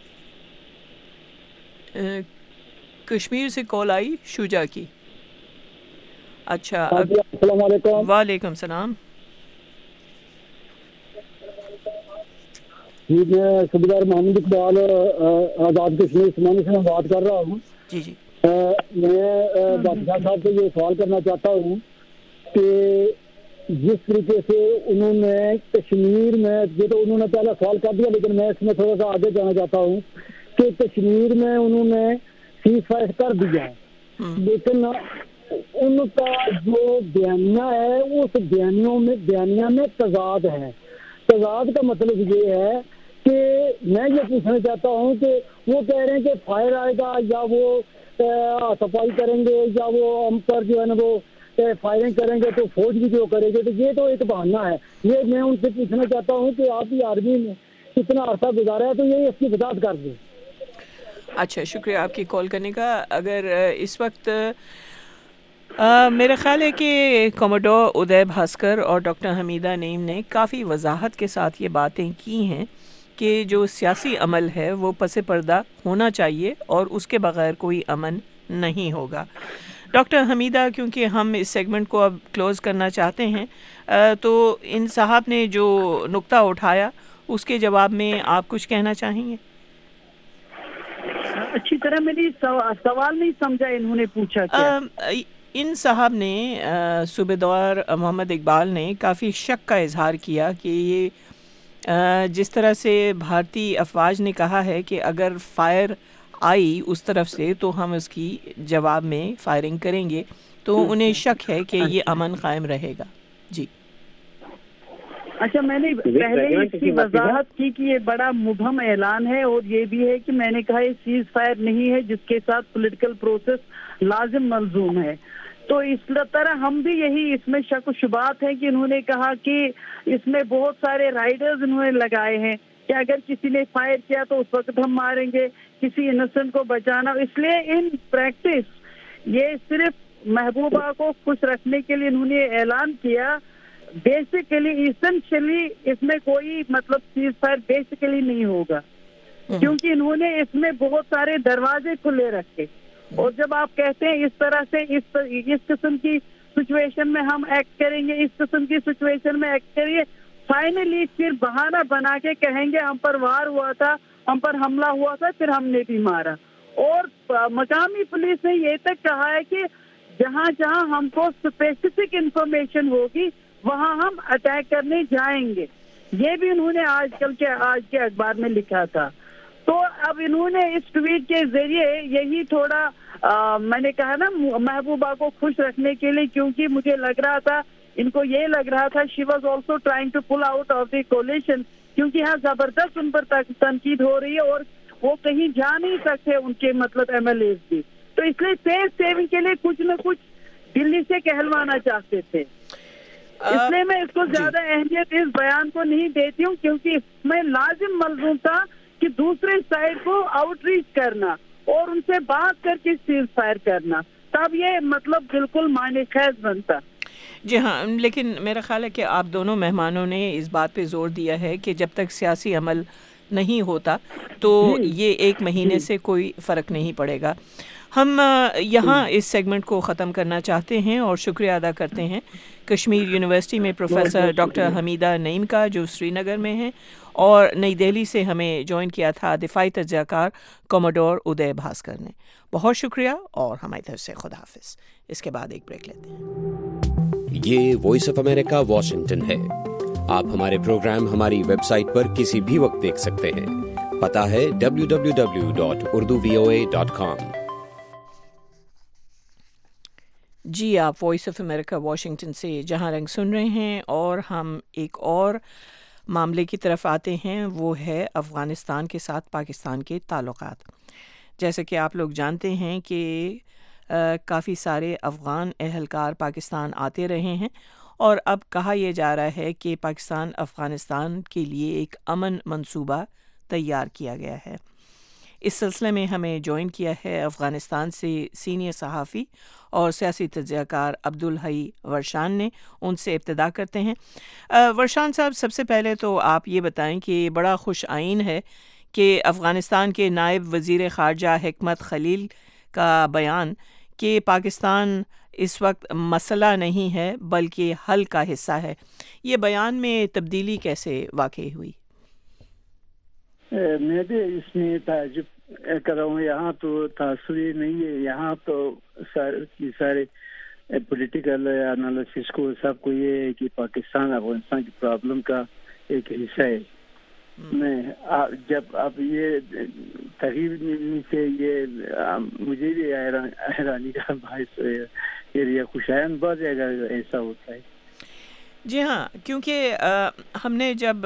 کشمیر سے کال آئی شجاع کی. اچھا، السلام علیکم. وعلیکم السلام. جی، میں صوبیدار محمد اقبال آزاد کشمیر سمانی سے بات کر رہا ہوں. جی جی میں بادشاہ صاحب سے یہ سوال کرنا چاہتا ہوں کہ جس طریقے سے انہوں نے کشمیر میں، یہ تو انہوں نے پہلا سوال کر دیا، لیکن میں اس میں تھوڑا سا آگے جانا چاہتا ہوں کہ کشمیر میں انہوں نے سیز فائر کر دیا، لیکن ان کا جو بیانیہ ہے اس بیانیوں میں بیانیہ میں تضاد ہے. تضاد کا مطلب یہ ہے کہ میں یہ پوچھنا چاہتا ہوں کہ وہ کہہ رہے ہیں کہ فائر آئے گا یا وہ صفائی کریں گے یا وہ ہم پر جو ہے نا وہ فائرنگ کریں گے تو فوج بھی جو کرے گے, تو یہ تو ایک بہانہ ہے. یہ میں ان سے پوچھنا چاہتا ہوں کہ آپ بھی آرمی میں کتنا عرصہ گزارا ہے تو یہ اس کی وضاحت کر دیں. اچھا, شکریہ آپ کی کال کرنے کا. اگر اس وقت آ, میرا خیال ہے کہ کوموڈور ادے بھاسکر اور ڈاکٹر حمیدہ نعیم نے کافی وضاحت کے ساتھ یہ باتیں کی ہیں کہ جو سیاسی عمل ہے وہ پس پردہ ہونا چاہیے اور اس کے بغیر کوئی امن نہیں ہوگا. ڈاکٹر حمیدہ, کیونکہ ہم اس سیگمنٹ کو اب کلوز کرنا چاہتے ہیں, تو ان صاحب نے جو نقطہ اٹھایا اس کے جواب میں آپ کچھ کہنا چاہیں گے؟ اچھی طرح میری سوال نہیں سمجھا, انہوں نے پوچھا کیا؟ ان صاحب نے صوبیدار محمد اقبال نے کافی شک کا اظہار کیا کہ یہ جس طرح سے بھارتی افواج نے کہا ہے کہ اگر فائر آئی اس طرف سے تو ہم اس کی جواب میں فائرنگ کریں گے, تو انہیں شک ہے کہ یہ امن قائم رہے گا. جی اچھا, میں نے پہلے اس کی وضاحت کی کہ یہ بڑا مبہم اعلان ہے, اور یہ بھی ہے کہ میں نے کہا یہ سیز فائر نہیں ہے جس کے ساتھ پولیٹیکل پروسیس لازم ملزوم ہے. تو اس طرح ہم بھی یہی اس میں شک و شبہات ہیں کہ انہوں نے کہا کہ اس میں بہت سارے رائڈرز انہوں نے لگائے ہیں کہ اگر کسی نے فائر کیا تو اس وقت ہم ماریں گے, کسی انوسنٹ کو بچانا. اس لیے ان پریکٹس یہ صرف محبوبہ کو خوش رکھنے کے لیے انہوں نے اعلان کیا. بیسیکلی ایسنشلی اس میں کوئی مطلب سیز فائر بیسیکلی نہیں ہوگا, کیونکہ انہوں نے اس میں بہت سارے دروازے کھلے رکھے. اور جب آپ کہتے ہیں اس طرح سے اس اس قسم کی سچویشن میں ہم ایکٹ کریں گے, اس قسم کی سچویشن میں ایکٹ کریے, فائنلی پھر بہانہ بنا کے کہیں گے ہم پر وار ہوا تھا, ہم پر حملہ ہوا تھا, پھر ہم نے بھی مارا. اور مقامی پولیس نے یہ تک کہا ہے کہ جہاں جہاں ہم کو اسپیسیفک انفارمیشن ہوگی وہاں ہم اٹیک کرنے جائیں گے. یہ بھی انہوں نے آج کل کے آج کے اخبار میں لکھا تھا. تو اب انہوں نے اس ٹویٹ کے ذریعے یہی تھوڑا آ, میں نے کہا نا محبوبہ کو خوش رکھنے کے لیے, کیونکہ مجھے لگ رہا تھا ان کو یہ لگ رہا تھا she was also trying to pull out of the coalition, کیونکہ یہاں زبردست ان پر تنقید ہو رہی ہے اور وہ کہیں جا نہیں سکتے ان کے مطلب ایم ایل ایز بھی. تو اس لیے فیس سیونگ کے لیے کچھ نہ کچھ دلی سے کہلوانا چاہتے تھے. اس لیے میں اس کو زیادہ اہمیت اس بیان کو نہیں دیتی ہوں, کیونکہ اس میں لازم ملزوم تھا کہ دوسرے سائڈ کو آؤٹ ریچ کرنا اور ان سے بات کر کے سیز فائر کرنا, تب یہ مطلب بالکل معنی خیز بنتا. جی ہاں, لیکن میرا خیال ہے کہ آپ دونوں مہمانوں نے اس بات پہ زور دیا ہے کہ جب تک سیاسی عمل نہیں ہوتا تو یہ ایک مہینے سے کوئی فرق نہیں پڑے گا. ہم یہاں اس سیگمنٹ کو ختم کرنا چاہتے ہیں اور شکریہ ادا کرتے ہیں کشمیر یونیورسٹی میں پروفیسر ڈاکٹر حمیدہ نعیم کا جو سری نگر میں ہیں, اور نئی دہلی سے ہمیں جوائن کیا تھا دفاعی تجزیہ کار کوموڈور ادے بھاسکر نے. بہت شکریہ اور ہماری طرف سے خدا حافظ. اس کے بعد ایک بریک لیتے ہیں. یہ وائس آف امریکہ واشنگٹن ہے. آپ ہمارے پروگرام ہماری ویب سائٹ پر کسی بھی وقت دیکھ سکتے ہیں. پتہ ہے W W W dot Urdu V O A dot com. جی, آپ وائس آف امریکہ واشنگٹن سے جہاں رنگ سن رہے ہیں, اور ہم ایک اور معاملے کی طرف آتے ہیں, وہ ہے افغانستان کے ساتھ پاکستان کے تعلقات. جیسے کہ آپ لوگ جانتے ہیں کہ کافی سارے افغان اہلکار پاکستان آتے رہے ہیں, اور اب کہا یہ جا رہا ہے کہ پاکستان افغانستان کے لیے ایک امن منصوبہ تیار کیا گیا ہے. اس سلسلے میں ہمیں جوائن کیا ہے افغانستان سے سینئر صحافی اور سیاسی تجزیہ کار عبدالحی ورشان نے. ان سے ابتدا کرتے ہیں. ورشان صاحب, سب سے پہلے تو آپ یہ بتائیں کہ بڑا خوش آئین ہے کہ افغانستان کے نائب وزیر خارجہ حکمت خلیل کا بیان کہ پاکستان اس وقت مسئلہ نہیں ہے بلکہ حل کا حصہ ہے, یہ بیان میں تبدیلی کیسے واقع ہوئی؟ میں بھی اس میں تعجب کر رہا ہوں. یہاں تو تاثری نہیں ہے, یہاں تو سارے سارے پولیٹیکل انالیسس کو سب کو یہ ہے کہ پاکستان افغانستان کی پرابلم کا ایک حصہ ہے. میں جب اب یہ تقریب سے یہ مجھے بھی حیرانی کا باعث یہ خوشائند بات ہے اگر ایسا ہوتا ہے. جی ہاں، کیونکہ ہم نے جب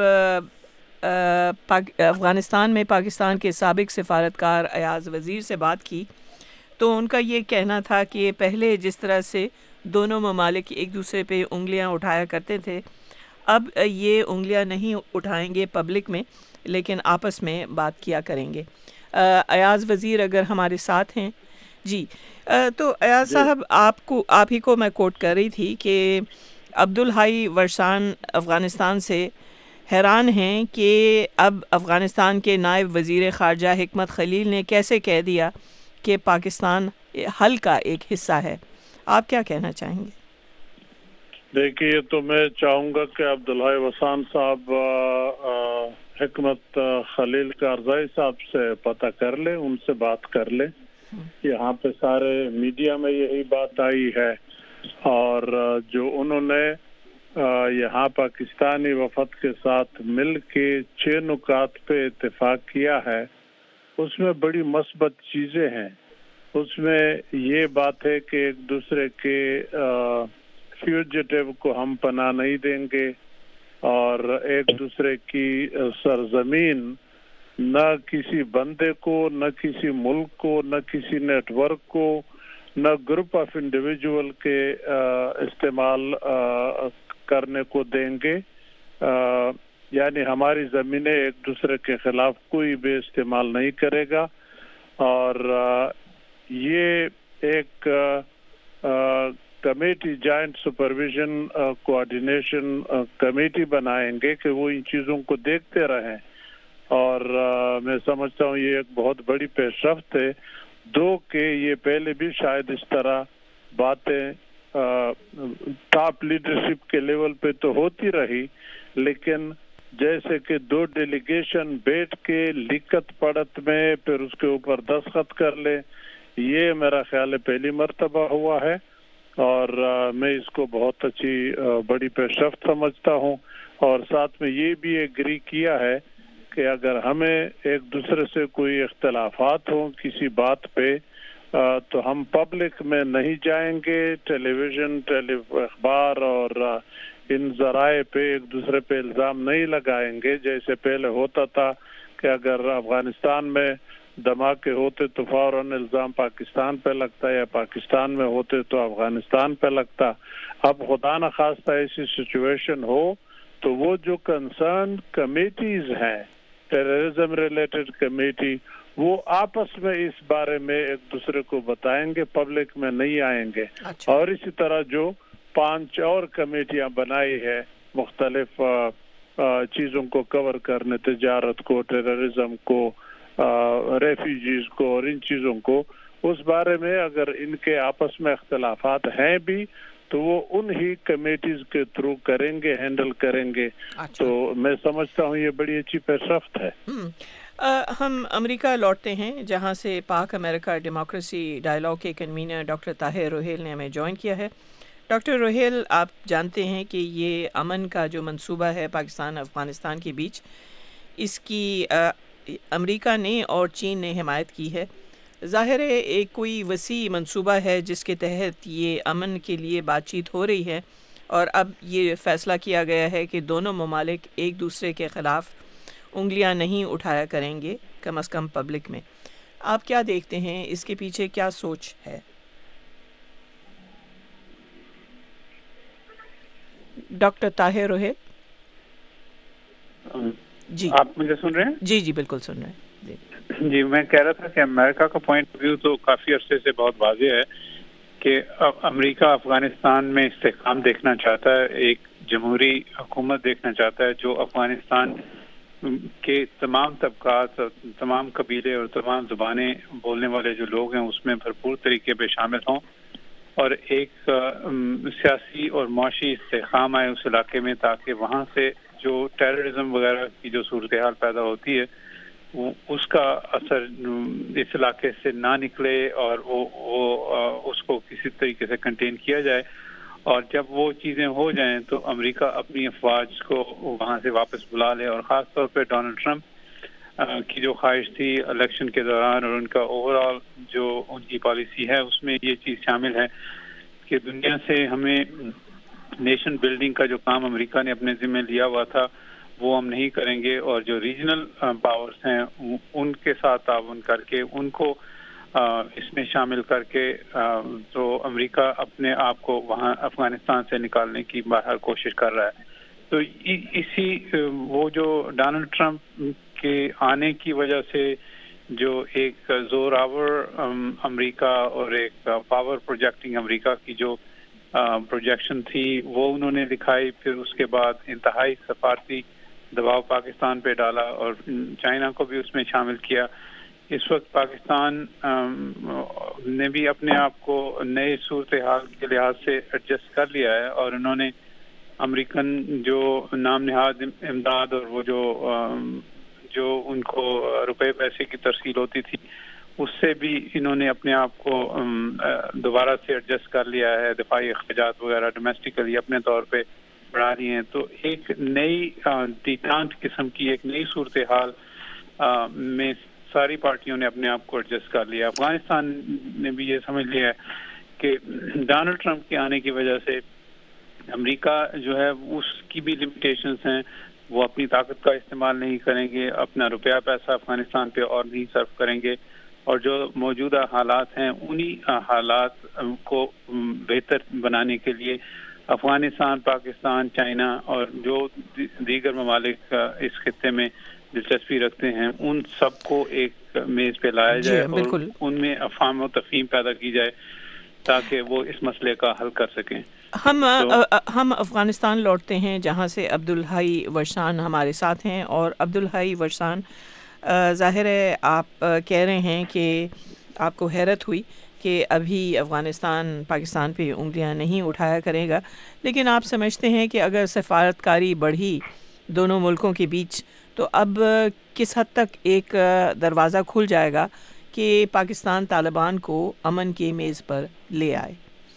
افغانستان میں پاکستان کے سابق سفارتکار ایاز وزیر سے بات کی تو ان کا یہ کہنا تھا کہ پہلے جس طرح سے دونوں ممالک ایک دوسرے پہ انگلیاں اٹھایا کرتے تھے، اب یہ انگلیاں نہیں اٹھائیں گے پبلک میں، لیکن آپس میں بات کیا کریں گے. ایاز وزیر اگر ہمارے ساتھ ہیں. جی تو ایاز صاحب، آپ کو آپ ہی کو میں کوٹ کر رہی تھی کہ عبدالحی ورسان افغانستان سے حیران ہیں کہ اب افغانستان کے نائب وزیر خارجہ حکمت خلیل نے کیسے کہہ دیا کہ پاکستان حل کا ایک حصہ ہے. آپ کیا کہنا چاہیں گے؟ دیکھیے، تو میں چاہوں گا کہ عبدالحی ورسان صاحب حکمت خلیل کارزائی صاحب سے پتہ کر لیں، ان سے بات کر لیں. یہاں پہ سارے میڈیا میں یہی بات آئی ہے، اور جو انہوں نے یہاں پاکستانی وفد کے ساتھ مل کے چھ نکات پہ اتفاق کیا ہے، اس میں بڑی مثبت چیزیں ہیں. اس میں یہ بات ہے کہ ایک دوسرے کے فیوجیٹو کو ہم پناہ نہیں دیں گے، اور ایک دوسرے کی سرزمین نہ کسی بندے کو، نہ کسی ملک کو، نہ کسی نیٹ ورک کو، نہ گروپ آف انڈیویجول کے استعمال کرنے کو دیں گے. یعنی ہماری زمینیں ایک دوسرے کے خلاف کوئی بھی استعمال نہیں کرے گا. اور یہ ایک committee, joint supervision coordination committee بنائیں گے کہ وہ ان چیزوں کو دیکھتے رہیں. اور میں سمجھتا ہوں یہ ایک بہت بڑی پیش رفت ہے. دو کہ یہ پہلے بھی شاید اس طرح باتیں ٹاپ لیڈرشپ کے لیول پہ تو ہوتی رہی، لیکن جیسے کہ دو ڈیلیگیشن بیٹھ کے لکھت پڑھت میں پھر اس کے اوپر دستخط کر لے، یہ میرا خیال ہے پہلی مرتبہ ہوا ہے. اور میں اس کو بہت اچھی بڑی پیش رفت سمجھتا ہوں. اور ساتھ میں یہ بھی ایگری کیا ہے کہ اگر ہمیں ایک دوسرے سے کوئی اختلافات ہوں کسی بات پہ تو ہم پبلک میں نہیں جائیں گے، ٹیلی ویژن، ٹیلی اخبار اور ان ذرائع پہ ایک دوسرے پہ الزام نہیں لگائیں گے جیسے پہلے ہوتا تھا کہ اگر افغانستان میں دھماکے ہوتے تو فوراً الزام پاکستان پہ لگتا یا پاکستان میں ہوتے تو افغانستان پہ لگتا. اب خدا نخواستہ ایسی سچویشن ہو تو وہ جو کنسرن کمیٹیز ہیں، ٹیررزم ریلیٹڈ کمیٹی، وہ آپس میں اس بارے میں ایک دوسرے کو بتائیں گے، پبلک میں نہیں آئیں گے. اچھا. اور اسی طرح جو پانچ اور کمیٹیاں بنائی ہے مختلف چیزوں کو کور کرنے، تجارت کو، ٹیررزم کو، ریفیوجیز کو اور ان چیزوں کو، اس بارے میں اگر ان کے آپس میں اختلافات ہیں بھی تو وہ انہی کمیٹیز کے تھرو کریں گے، ہینڈل کریں گے. تو میں سمجھتا ہوں یہ بڑی اچھی پیش رفت ہے. ہم امریکہ لوٹتے ہیں جہاں سے پاک امریکہ ڈیموکریسی ڈائیلاگ کے کنوینر ڈاکٹر طاہر روہیل نے ہمیں جوائن کیا ہے. ڈاکٹر روہیل، آپ جانتے ہیں کہ یہ امن کا جو منصوبہ ہے پاکستان افغانستان کے بیچ، اس کی امریکہ نے اور چین نے حمایت کی ہے. ظاہر ہے ایک کوئی وسیع منصوبہ ہے جس کے تحت یہ امن کے لیے بات چیت ہو رہی ہے، اور اب یہ فیصلہ کیا گیا ہے کہ دونوں ممالک ایک دوسرے کے خلاف انگلیاں نہیں اٹھایا کریں گے، کم از کم پبلک میں. آپ کیا دیکھتے ہیں، اس کے پیچھے کیا سوچ ہے؟ ڈاکٹر طاہر روہیل جی، آپ مجھے سن رہے ہیں؟ جی جی بالکل سن رہے ہیں. جی جی میں کہہ رہا تھا کہ امریکہ کا پوائنٹ آف ویو تو کافی عرصے سے بہت واضح ہے کہ امریکہ افغانستان میں استحکام دیکھنا چاہتا ہے، ایک جمہوری حکومت دیکھنا چاہتا ہے جو افغانستان کے تمام طبقات، تمام قبیلے اور تمام زبانیں بولنے والے جو لوگ ہیں اس میں بھرپور طریقے پہ شامل ہوں، اور ایک سیاسی اور معاشی استحکام آئے اس علاقے میں تاکہ وہاں سے جو ٹیررزم وغیرہ کی جو صورتحال پیدا ہوتی ہے اس کا اثر اس علاقے سے نہ نکلے اور وہ, وہ اس کو کسی طریقے سے کنٹین کیا جائے. اور جب وہ چیزیں ہو جائیں تو امریکہ اپنی افواج کو وہاں سے واپس بلا لے. اور خاص طور پہ ڈونلڈ ٹرمپ کی جو خواہش تھی الیکشن کے دوران اور ان کا اوور آل جو ان کی پالیسی ہے اس میں یہ چیز شامل ہے کہ دنیا سے ہمیں نیشن بلڈنگ کا جو کام امریکہ نے اپنے ذمہ لیا ہوا تھا وہ ہم نہیں کریں گے، اور جو ریجنل پاورز ہیں ان کے ساتھ تعاون کر کے ان کو اس میں شامل کر کے تو امریکہ اپنے آپ کو وہاں افغانستان سے نکالنے کی بہرحال کوشش کر رہا ہے۔ تو اسی وہ جو ڈونلڈ ٹرمپ کے آنے کی وجہ سے جو ایک زور آور امریکہ اور ایک پاور پروجیکٹنگ امریکہ کی جو پروجیکشن تھی وہ انہوں نے دکھائی، پھر اس کے بعد انتہائی سفارتی دباؤ پاکستان پہ ڈالا اور چائنا کو بھی اس میں شامل کیا۔ اس وقت پاکستان نے بھی اپنے آپ کو نئے صورتحال کے لحاظ سے ایڈجسٹ کر لیا ہے، اور انہوں نے امریکن جو نام نہاد امداد اور وہ جو جو ان کو روپے پیسے کی ترسیل ہوتی تھی اس سے بھی انہوں نے اپنے آپ کو دوبارہ سے ایڈجسٹ کر لیا ہے، دفاعی اخراجات وغیرہ ڈومیسٹکلی اپنے طور پہ بڑھا رہی ہیں۔ تو ایک نئی ڈیٹانٹ قسم کی ایک نئی صورتحال میں ساری پارٹیوں نے اپنے آپ کو ایڈجسٹ کر لیا۔ افغانستان نے بھی یہ سمجھ لیا ہے کہ ڈونلڈ ٹرمپ کے آنے کی وجہ سے امریکہ جو ہے اس کی بھی لمیٹیشنز ہیں، وہ اپنی طاقت کا استعمال نہیں کریں گے، اپنا روپیہ پیسہ افغانستان پہ اور نہیں صرف کریں گے، اور جو موجودہ حالات ہیں انہی حالات کو بہتر بنانے کے لیے افغانستان، پاکستان، چائنا اور جو دیگر ممالک اس خطے میں دلچسپی رکھتے ہیں ان سب کو ایک میز پہ لایا جائے اور ان میں افہام و تفہیم پیدا کی جائے تاکہ وہ اس مسئلے کا حل کر سکیں۔ ہم ہم افغانستان لوٹتے ہیں جہاں سے عبدالحی ورشان ہمارے ساتھ ہیں، اور عبدالحی ورشان ظاہر ہے آپ کہہ رہے ہیں کہ آپ کو حیرت ہوئی کہ ابھی افغانستان پاکستان پہ انگلیاں نہیں اٹھایا کرے گا، لیکن آپ سمجھتے ہیں کہ اگر سفارتکاری بڑھی دونوں ملکوں کے بیچ تو اب کس حد تک ایک دروازہ کھل جائے گا کہ پاکستان طالبان کو امن کی میز پر لے آئے؟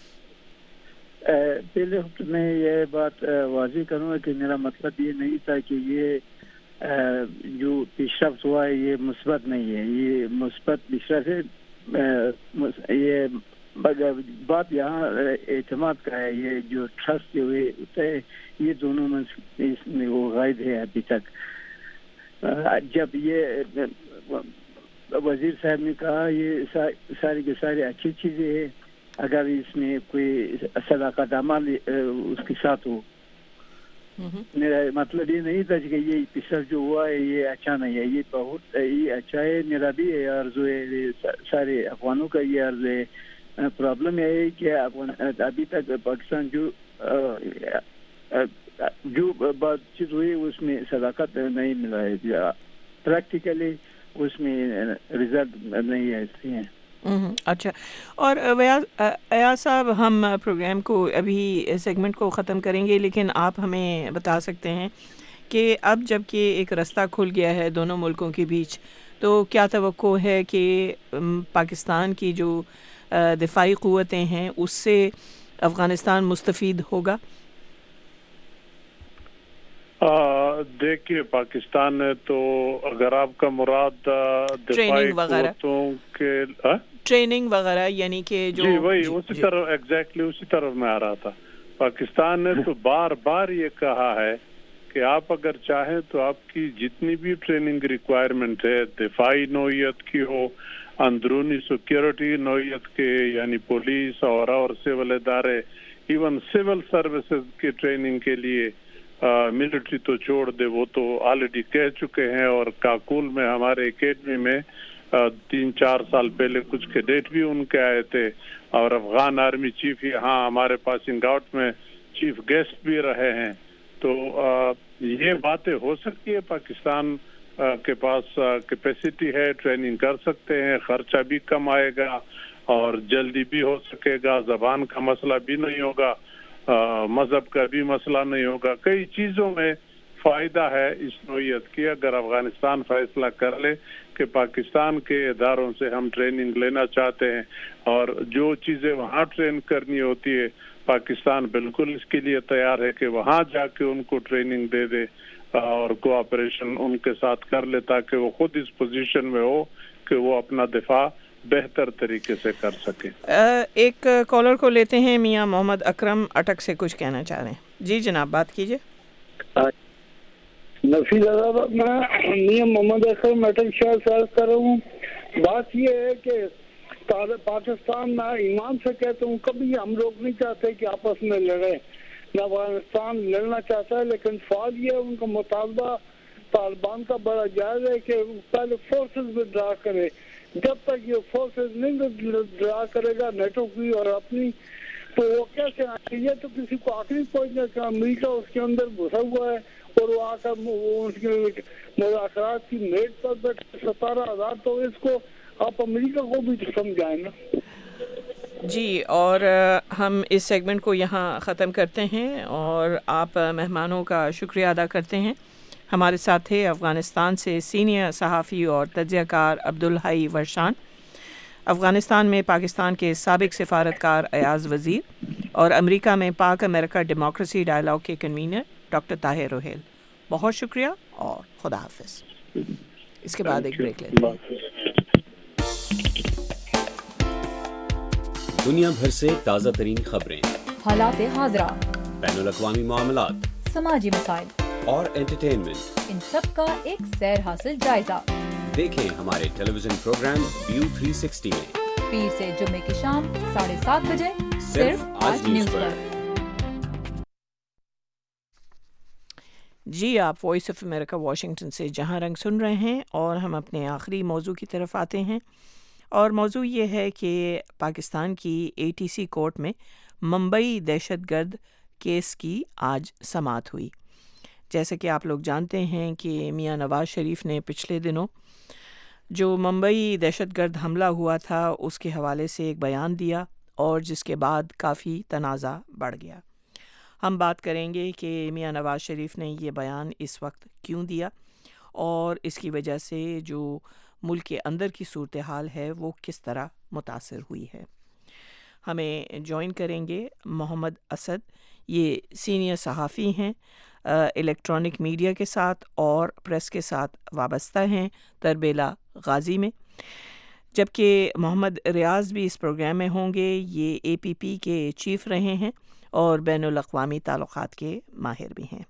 پہلے میں یہ بات واضح کروں گا کہ میرا مطلب یہ نہیں تھا کہ یہ جو پیش رفت ہوا ہے یہ مثبت نہیں ہے، یہ مثبت پیش رفت ہے۔ یہ بات یہاں اعتماد کا ہے، یہ جو ٹرسٹ ہوئے ہوتا ہے یہ دونوں میں اس میں وہ غائب ہے ابھی تک۔ جب یہ وزیر صاحب نے کہا یہ ساری کے ساری اچھی چیزیں ہیں، اگر اس میں کوئی صداقت عمل اس کے ساتھ ہو، میرا مطلب یہ نہیں تھا کہ یہ پچھل جو ہوا ہے یہ اچھا نہیں ہے، یہ بہت یہ اچھا ہے، میرا بھی یہ عرض ہے، سارے افغانوں کا یہ عرض ہے۔ پرابلم یہ ہے کہ ابھی تک پاکستان جو جو بات چیز ہوئی اس میں صداقت نہیں ملا ہے، پریکٹیکلی اس میں رزلٹ نہیں ایسے ہیں۔ اچھا، اور ایاز صاحب ہم پروگرام کو ابھی سیگمنٹ کو ختم کریں گے، لیکن آپ ہمیں بتا سکتے ہیں کہ اب جب کہ ایک رستہ کھل گیا ہے دونوں ملکوں کے بیچ تو کیا توقع ہے کہ پاکستان کی جو دفاعی قوتیں ہیں اس سے افغانستان مستفید ہوگا؟ دیکھیے پاکستان نے تو اگر آپ کا مراد دفاعی قوتوں کے ٹریننگ وغیرہ یعنی کہ جو جی وہی اسی طرح ایگزیکٹلی اسی طرف میں آ رہا تھا، پاکستان نے تو بار بار یہ کہا ہے کہ آپ اگر چاہیں تو آپ کی جتنی بھی ٹریننگ ریکوائرمنٹ ہے دفاعی نوعیت کی ہو، اندرونی سیکورٹی نوعیت کے یعنی پولیس اور اور سول ادارے، ایون سول سروسز کی ٹریننگ کے لیے ملٹری تو چھوڑ دے، وہ تو آلریڈی کہہ چکے ہیں، اور کاکول میں ہمارے اکیڈمی میں تین چار سال پہلے کچھ کیڈٹ بھی ان کے آئے تھے، اور افغان آرمی چیف یہاں ہمارے پاسنگ آؤٹ میں چیف گیسٹ بھی رہے ہیں۔ تو یہ باتیں ہو سکتی ہے، پاکستان کے پاس کیپیسٹی ہے، ٹریننگ کر سکتے ہیں، خرچہ بھی کم آئے گا اور جلدی بھی ہو سکے گا، زبان کا مسئلہ بھی نہیں ہوگا، مذہب کا بھی مسئلہ نہیں ہوگا، کئی چیزوں میں فائدہ ہے اس نوعیت کی۔ اگر افغانستان فیصلہ کر لے کہ پاکستان کے اداروں سے ہم ٹریننگ لینا چاہتے ہیں اور جو چیزیں وہاں ٹرین کرنی ہوتی ہے پاکستان بالکل اس کے لیے تیار ہے کہ وہاں جا کے ان کو ٹریننگ دے دے۔ اور کوآپریشن ان کے ساتھ کر لے تاکہ وہ خود اس پوزیشن میں ہو کہ وہ اپنا دفاع بہتر طریقے سے کر سکے. ایک کالر کو لیتے ہیں. میاں محمد اکرم اٹک سے کچھ کہنا چاہ رہے ہیں. جی جناب بات کیجیے. نفیس آباد میں میاں محمد اکرم اٹک شہر سے عرض کر رہا ہوں. بات یہ ہے کہ پاکستان میں ایمان سے کہتا ہوں کبھی ہم لوگ نہیں چاہتے کہ آپس میں لڑے, نہ افغانستان لڑنا چاہتا ہے, لیکن سوال یہ ہے ان کا مطالبہ طالبان کا بڑا جائز ہے کہ پہلے فورسز ودرا کرے. جب تک یہ فورسز نہیں ودرا کرے گا نیٹو کی اور اپنی, تو وہ کیسے آئے؟ یہ تو کسی کو آخری پہنچنا کہ امریکہ اس کے اندر گھسا ہوا ہے اور وہ آ کر اس کے مذاکرات کی میز پر بیٹھے ستارہ ہزار. تو اس کو آپ امریکہ کو بھی سمجھائیں نا. جی, اور ہم اس سیگمنٹ کو یہاں ختم کرتے ہیں اور آپ مہمانوں کا شکریہ ادا کرتے ہیں. ہمارے ساتھ تھے افغانستان سے سینئر صحافی اور تجزیہ کار عبدالحی ورشان, افغانستان میں پاکستان کے سابق سفارتکار ایاز وزیر اور امریکہ میں پاک امریکہ ڈیموکریسی ڈائیلاگ کے کنوینر ڈاکٹر طاہر روہیل. بہت شکریہ اور خدا حافظ. اس کے بعد ایک بریک لیتے ہیں. دنیا بھر سے تازہ ترین خبریں, حالات حاضرہ, بین الاقوامی معاملات, سماجی مسائل اور انٹرٹینمنٹ, ان سب کا ایک سیر حاصل جائزہ. دیکھیں ہمارے television programme view three sixty میں پیر سے جمعے کی شام ساڑھے سات بجے صرف آج نیوز پر. جی, آپ وائس آف امریکہ واشنگٹن سے جہاں رنگ سن رہے ہیں اور ہم اپنے آخری موضوع کی طرف آتے ہیں. اور موضوع یہ ہے کہ پاکستان کی اے ٹی سی کورٹ میں ممبئی دہشت گرد کیس کی آج سماعت ہوئی. جیسے کہ آپ لوگ جانتے ہیں کہ میاں نواز شریف نے پچھلے دنوں جو ممبئی دہشت گرد حملہ ہوا تھا اس کے حوالے سے ایک بیان دیا اور جس کے بعد کافی تنازع بڑھ گیا. ہم بات کریں گے کہ میاں نواز شریف نے یہ بیان اس وقت کیوں دیا اور اس کی وجہ سے جو ملک کے اندر کی صورتحال ہے وہ کس طرح متاثر ہوئی ہے. ہمیں جوائن کریں گے محمد اسد, یہ سینئر صحافی ہیں, الیکٹرانک میڈیا کے ساتھ اور پریس کے ساتھ وابستہ ہیں تربیلا غازی میں, جبکہ محمد ریاض بھی اس پروگرام میں ہوں گے. یہ اے پی پی کے چیف رہے ہیں اور بین الاقوامی تعلقات کے ماہر بھی ہیں.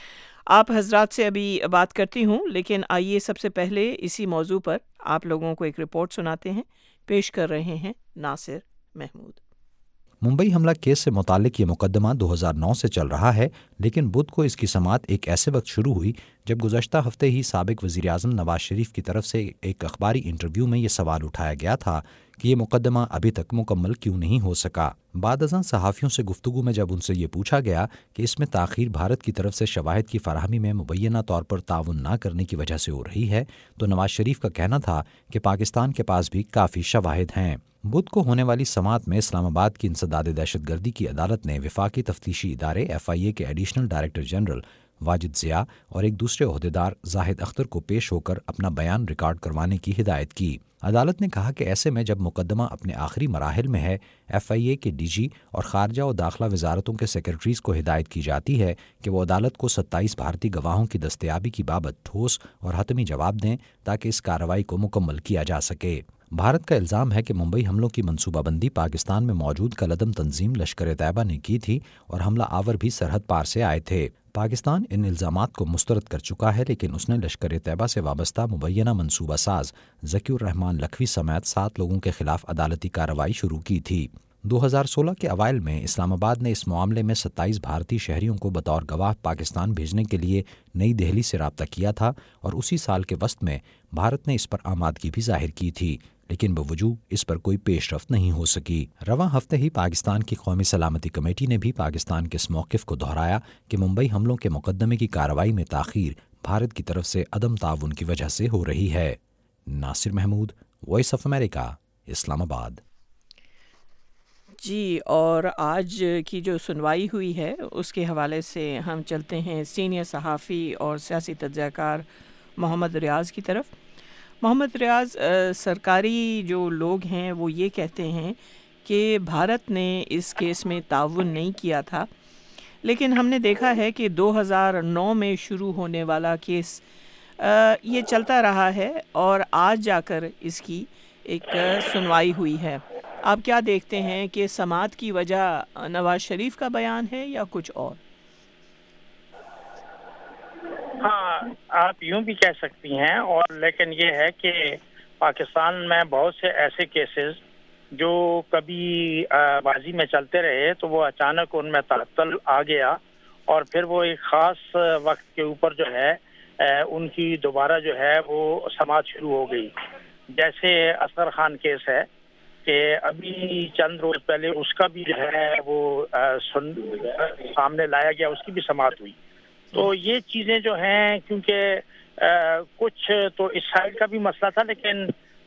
آپ حضرات سے ابھی بات کرتی ہوں, لیکن آئیے سب سے پہلے اسی موضوع پر آپ لوگوں کو ایک رپورٹ سناتے ہیں. پیش کر رہے ہیں ناصر محمود. ممبئی حملہ کیس سے متعلق یہ مقدمہ دو ہزار نو سے چل رہا ہے, لیکن بدھ کو اس کی سماعت ایک ایسے وقت شروع ہوئی جب گزشتہ ہفتے ہی سابق وزیر اعظم نواز شریف کی طرف سے ایک اخباری انٹرویو میں یہ سوال اٹھایا گیا تھا کہ یہ مقدمہ ابھی تک مکمل کیوں نہیں ہو سکا. بعد ازاں صحافیوں سے گفتگو میں جب ان سے یہ پوچھا گیا کہ اس میں تاخیر بھارت کی طرف سے شواہد کی فراہمی میں مبینہ طور پر تعاون نہ کرنے کی وجہ سے ہو رہی ہے, تو نواز شریف کا کہنا تھا کہ پاکستان کے پاس بھی کافی شواہد ہیں. بدھ کو ہونے والی سماعت میں اسلام آباد کی انسداد دہشت گردی کی عدالت نے وفاقی تفتیشی ادارے ایف آئی اے کے additional director general Wajid Zia اور ایک دوسرے عہدیدار زاہد اختر کو پیش ہو کر اپنا بیان ریکارڈ کروانے کی ہدایت کی. عدالت نے کہا کہ ایسے میں جب مقدمہ اپنے آخری مراحل میں ہے, ایف آئی اے کے ڈی جی اور خارجہ و داخلہ وزارتوں کے سیکرٹریز کو ہدایت کی جاتی ہے کہ وہ عدالت کو ستائیس بھارتی گواہوں کی دستیابی کی بابت ٹھوس اور حتمی جواب دیں تاکہ اس کارروائی کو مکمل کیا جا سکے. بھارت کا الزام ہے کہ ممبئی حملوں کی منصوبہ بندی پاکستان میں موجود کالعدم تنظیم لشکر طیبہ نے کی تھی اور حملہ آور بھی سرحد پار سے آئے تھے. پاکستان ان الزامات کو مسترد کر چکا ہے, لیکن اس نے لشکر طیبہ سے وابستہ مبینہ منصوبہ ساز ذکی الرحمان لکھوی سمیت سات لوگوں کے خلاف عدالتی کارروائی شروع کی تھی. دو ہزار سولہ کے اوائل میں اسلام آباد نے اس معاملے میں ستائیس بھارتی شہریوں کو بطور گواہ پاکستان بھیجنے کے لیے نئی دہلی سے رابطہ کیا تھا اور اسی سال کے وسط میں بھارت نے اس پر آمادگی بھی ظاہر کی تھی, لیکن بوجود اس پر کوئی پیش رفت نہیں ہو سکی. رواں ہفتے ہی پاکستان کی قومی سلامتی کمیٹی نے بھی پاکستان کے اس موقف کو دہرایا کہ ممبئی حملوں کے مقدمے کی کارروائی میں تاخیر بھارت کی طرف سے عدم تعاون کی وجہ سے ہو رہی ہے. Nasir Mahmood, voice of America, Islamabad. جی, اور آج کی جو سنوائی ہوئی ہے اس کے حوالے سے ہم چلتے ہیں سینئر صحافی اور سیاسی تجزیہ کار محمد ریاض کی طرف. محمد ریاض, سرکاری جو لوگ ہیں وہ یہ کہتے ہیں کہ بھارت نے اس کیس میں تعاون نہیں کیا تھا, لیکن ہم نے دیکھا ہے کہ دو ہزار نو میں شروع ہونے والا کیس یہ چلتا رہا ہے اور آج جا کر اس کی ایک سنوائی ہوئی ہے. آپ کیا دیکھتے ہیں کہ سماعت کی وجہ نواز شریف کا بیان ہے یا کچھ اور؟ ہاں آپ یوں بھی کہہ سکتی ہیں، اور لیکن یہ ہے کہ پاکستان میں بہت سے ایسے کیسز جو کبھی بازی میں چلتے رہے تو وہ اچانک ان میں تعطل آ گیا اور پھر وہ ایک خاص وقت کے اوپر جو ہے ان کی دوبارہ جو ہے وہ سماعت شروع ہو گئی. جیسے اصغر خان کیس ہے کہ ابھی چند روز پہلے اس کا بھی جو ہے وہ سن سامنے لایا گیا، اس کی بھی سماعت ہوئی. تو یہ چیزیں جو ہیں کیونکہ کچھ تو اس سائڈ کا بھی مسئلہ تھا، لیکن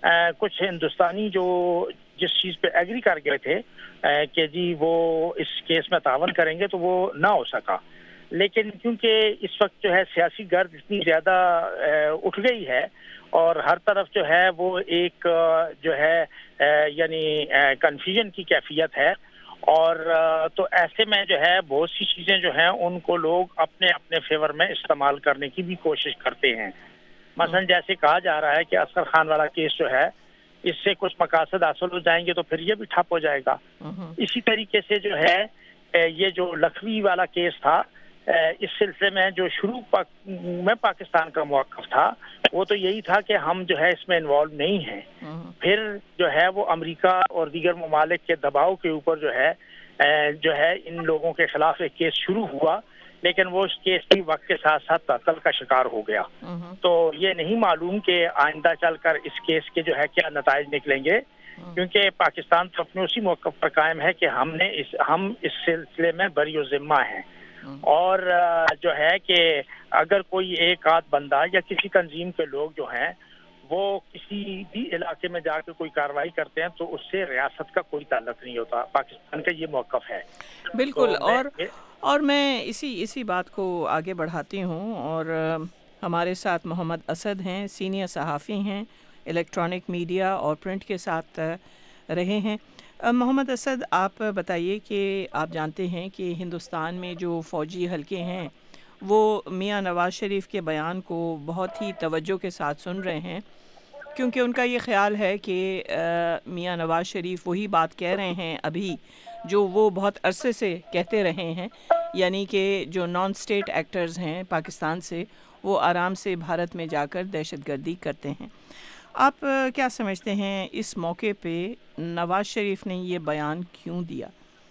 کچھ ہندوستانی جو جس چیز پہ ایگری کر گئے تھے کہ جی وہ اس کیس میں تعاون کریں گے تو وہ نہ ہو سکا. لیکن کیونکہ اس وقت جو ہے سیاسی گرد اتنی زیادہ اٹھ گئی ہے اور ہر طرف جو ہے وہ ایک جو ہے یعنی کنفیوژن کی کیفیت ہے، اور تو ایسے میں جو ہے بہت سی چیزیں جو ہیں ان کو لوگ اپنے اپنے فیور میں استعمال کرنے کی بھی کوشش کرتے ہیں. مثلا جیسے کہا جا رہا ہے کہ اصغر خان والا کیس جو ہے اس سے کچھ مقاصد حاصل ہو جائیں گے تو پھر یہ بھی ٹھپ ہو جائے گا. اسی طریقے سے جو ہے یہ جو لکھوی والا کیس تھا، اس سلسلے میں جو شروع پاک میں پاکستان کا موقف تھا وہ تو یہی تھا کہ ہم جو ہے اس میں انوالو نہیں ہیں. پھر جو ہے وہ امریکہ اور دیگر ممالک کے دباؤ کے اوپر جو ہے جو ہے ان لوگوں کے خلاف ایک کیس شروع ہوا، لیکن وہ اس کیس بھی وقت کے ساتھ ساتھ تعطل کا شکار ہو گیا. تو یہ نہیں معلوم کہ آئندہ چل کر اس کیس کے جو ہے کیا نتائج نکلیں گے، کیونکہ پاکستان تو اپنے اسی موقف پر قائم ہے کہ ہم نے اس ہم اس سلسلے میں بری و ذمہ ہیں، اور جو ہے کہ اگر کوئی ایک آدھ بندہ یا کسی تنظیم کے لوگ جو ہیں وہ کسی بھی علاقے میں جا کے کوئی کارروائی کرتے ہیں تو اس سے ریاست کا کوئی تعلق نہیں ہوتا. پاکستان کا یہ موقف ہے. بالکل. اور اور میں اسی اسی بات کو آگے بڑھاتی ہوں، اور ہمارے ساتھ محمد اسد ہیں، سینئر صحافی ہیں، الیکٹرانک میڈیا اور پرنٹ کے ساتھ رہے ہیں. محمد اسد، آپ بتائیے کہ آپ جانتے ہیں کہ ہندوستان میں جو فوجی حلقے ہیں وہ میاں نواز شریف کے بیان کو بہت ہی توجہ کے ساتھ سن رہے ہیں، کیونکہ ان کا یہ خیال ہے کہ میاں نواز شریف وہی بات کہہ رہے ہیں ابھی جو وہ بہت عرصے سے کہتے رہے ہیں، یعنی کہ جو نان اسٹیٹ ایکٹرز ہیں پاکستان سے وہ آرام سے بھارت میں جا کر دہشت گردی کرتے ہیں. آپ کیا سمجھتے ہیں اس موقع پہ نواز شریف نے یہ بیان کیوں دیا؟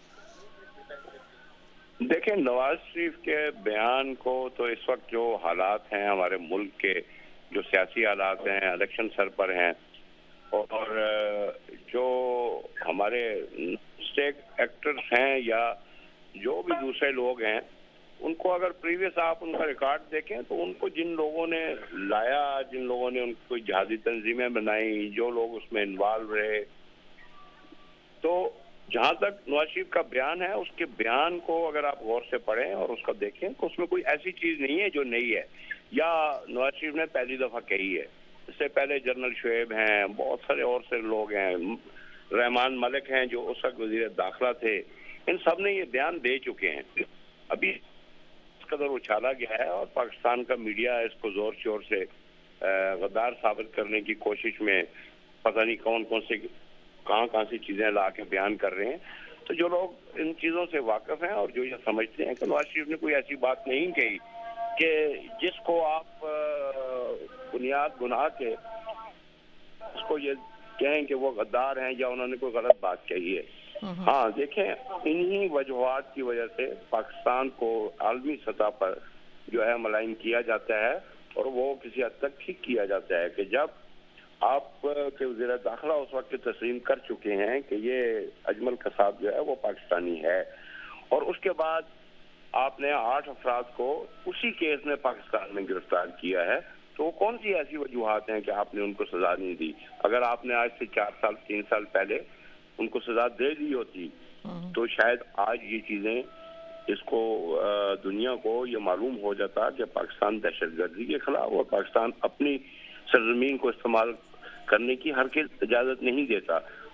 دیکھیں، نواز شریف کے بیان کو تو اس وقت جو حالات ہیں ہمارے ملک کے، جو سیاسی حالات ہیں، الیکشن سر پر ہیں، اور جو ہمارے اسٹیک ایکٹرز ہیں یا جو بھی دوسرے لوگ ہیں، ان کو اگر پریویس آپ ان کا ریکارڈ دیکھیں تو ان کو جن لوگوں نے لایا، جن لوگوں نے ان کو جہادی تنظیمیں بنائی، جو لوگ اس میں انوالو رہے، تو جہاں تک نواز شریف کا بیان ہے، اس کے بیان کو اگر آپ غور سے پڑھیں اور اس کو دیکھیں تو اس میں کوئی ایسی چیز نہیں ہے جو نئی ہے یا نواز شریف نے پہلی دفعہ کہی ہے. اس سے پہلے جنرل شعیب ہیں، بہت سارے اور سے لوگ ہیں، رحمان ملک ہیں جو اس وقت وزیر داخلہ تھے، ان سب نے یہ بیان دے چکے ہیں. ابھی اس قدر اچھالا گیا ہے اور پاکستان کا میڈیا اس کو زور شور سے غدار ثابت کرنے کی کوشش میں پتہ نہیں کون کون سے کہاں کہاں سی چیزیں لا کے بیان کر رہے ہیں. تو جو لوگ ان چیزوں سے واقف ہیں اور جو یہ سمجھتے ہیں کہ نواز شریف نے کوئی ایسی بات نہیں کہی کہ جس کو آپ بنیاد بنا کے اس کو یہ کہیں کہ وہ غدار ہیں یا انہوں نے کوئی غلط بات کہی ہے. ہاں دیکھیں، انہی وجوہات کی وجہ سے پاکستان کو عالمی سطح پر جو ہے ملائم کیا جاتا ہے، اور وہ کسی حد تک ٹھیک کیا جاتا ہے کہ جب آپ کے وزیر داخلہ اس وقت تسلیم کر چکے ہیں کہ یہ اجمل قصاب جو ہے وہ پاکستانی ہے، اور اس کے بعد آپ نے آٹھ افراد کو اسی کیس میں پاکستان میں گرفتار کیا ہے، تو وہ کون سی ایسی وجوہات ہیں کہ آپ نے ان کو سزا نہیں دی؟ اگر آپ نے آج سے چار سال تین سال پہلے ان کو سزا دے دی ہوتی تو شاید آج یہ چیزیں اس کو دنیا کو یہ معلوم ہو جاتا کہ پاکستان دہشت گردی کے خلاف اور پاکستان اپنی سرزمین کو استعمال کرنے کی ہرگز اجازت نہیں دیتا.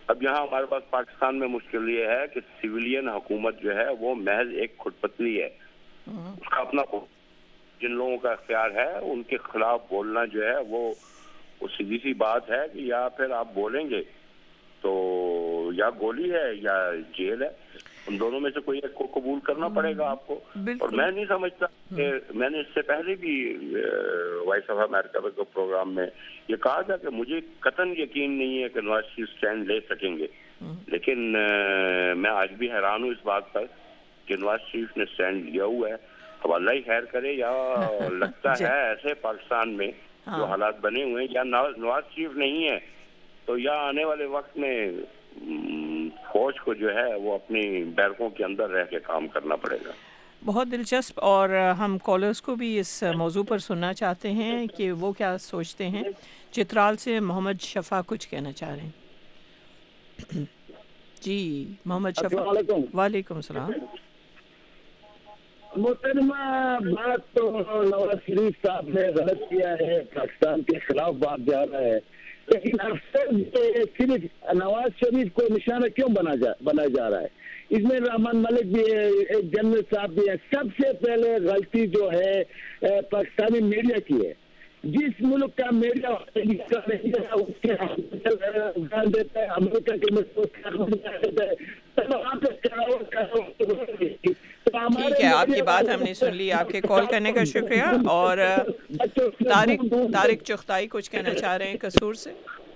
اب یہاں ہمارے پاس پاکستان میں مشکل یہ ہے کہ سویلین حکومت جو ہے وہ محض ایک کھٹ پتلی ہے. اس کا اپنا جن لوگوں کا اختیار ہے ان کے خلاف بولنا جو ہے وہ سیدھی سی بات ہے کہ یا پھر آپ بولیں گے تو یا گولی ہے یا جیل ہے, ان دونوں میں سے کوئی ایک کو قبول کرنا پڑے گا آپ کو. اور میں نہیں سمجھتا کہ میں نے اس سے پہلے بھی وائس آف امریکہ کے پروگرام میں یہ کہا تھا کہ مجھے قطعاً یقین نہیں ہے کہ نواز شریف اسٹینڈ لے سکیں گے, لیکن میں آج بھی حیران ہوں اس بات پر کہ نواز شریف نے اسٹینڈ لیا ہوا ہے. اب اللہ ہی خیر کرے, یا لگتا ہے ایسے پاکستان میں جو حالات بنے ہوئے ہیں یا نواز شریف نہیں ہے تو یا آنے والے وقت میں فوج کو جو ہے وہ اپنی بیرکوں کے اندر رہ کے کام کرنا پڑے گا. بہت دلچسپ, اور ہم کالرز کو بھی اس موضوع پر سننا چاہتے ہیں کہ وہ کیا سوچتے ہیں. چترال سے محمد شفا کچھ کہنا چاہ رہے ہیں. جی محمد شفا. وعلیکم السلام. محترمہ, بات تو نواز شریف صاحب نے غلط کیا ہے, پاکستان کے خلاف بات جا رہا ہے, لیکن افسر صرف نواز شریف کو نشانہ کیوں بنا جا بنایا جا رہا ہے؟ اس میں رحمان ملک بھی ہے, ایک جنرل صاحب بھی ہے. سب سے پہلے غلطی جو ہے پاکستانی میڈیا کی ہے. جس ملک کا میڈیا اس کے دیتا ہے, امریکہ کے ٹھیک ہے, آپ کی بات ہم نے سن لی. آپ کے کال کرنے کا شکریہ. اور طارق طارق چغتائی کچھ کہنا چاہ رہے ہیں قصور سے.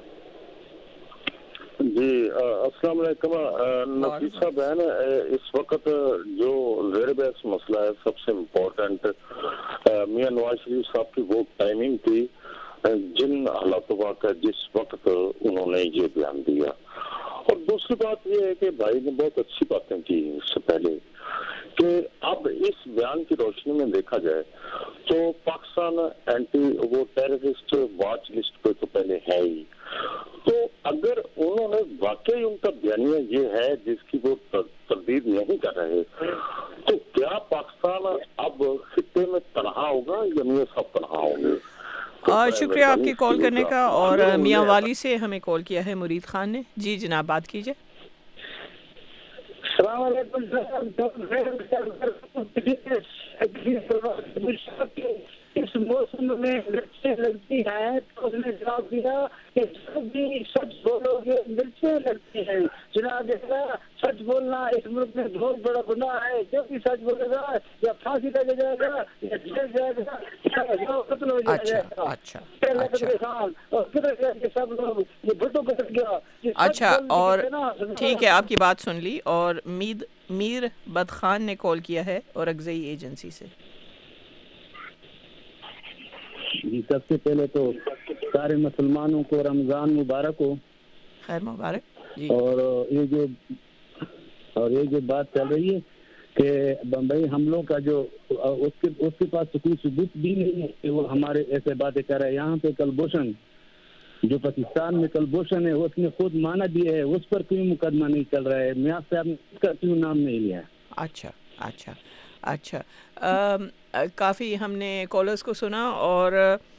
جی السلام علیکم. نفیسہ بہن, اس وقت جو زیر بحث مسئلہ ہے سب سے امپورٹنٹ میاں نواز شریف صاحب کی وہ ٹائمنگ تھی جن حالاتوں کا جس وقت انہوں نے یہ بیان دیا. اور دوسری بات یہ ہے کہ بھائی نے بہت اچھی باتیں کی اس سے پہلے کہ اب اس بیان کی روشنی میں دیکھا جائے تو پاکستان اینٹی وہ ٹیررسٹ واچ لسٹ پہ تو پہلے ہے ہی. تو اگر انہوں نے واقعی ان کا بیانیہ یہ ہے جس کی وہ تردید نہیں کر رہے تو کیا پاکستان اب خطے میں تنہا ہوگا یا میاں صاحب تنہا ہوں گے؟ شکریہ آپ کی کال کرنے کا. اور میاں والی سے ہمیں کال کیا ہے مرید خان نے. جی جناب بات کیجئے. السلام علیکم. اس موسم میں مرچیں لگتی ہیں تو اس نے جواب دیا کہ جب بھی سچ بولو گے مرچیں لگتی ہیں. جناب سچ بولنا اس ملک میں بہت بڑا گناہ ہے. جب بھی سچ بولے گا یا پھانسی لگا جائے گا یا جیل جائے گا یا قتل ہو جائے گا. سب لوگ یہ بھٹو قتل گیا. اچھا, اور ٹھیک ہے, آپ کی بات سن لی. اور مید میر بدخان نے کال کیا ہے اور اگزئی ایجنسی سے. جی سب سے پہلے تو سارے مسلمانوں کو رمضان مبارک ہو. خیر مبارک. جی. اور یہ جو اور یہ جو بات چل رہی ہے کہ بمبئی حملوں کا جو اس کے اس کے پاس تو کوئی ثبوت بھی نہیں ہے کہ وہ ہمارے ایسے باتیں کر رہے ہیں. یہاں پہ کلبھوشن جو پاکستان میں کلبھوشن ہے اس نے خود مانا بھی ہے, اس پر کوئی مقدمہ نہیں چل رہا ہے. میاں صاحب نے اس کا کیوں نام نہیں لیا؟ اچھا اچھا اچھا کافی ہم نے کالرز کو سنا. اور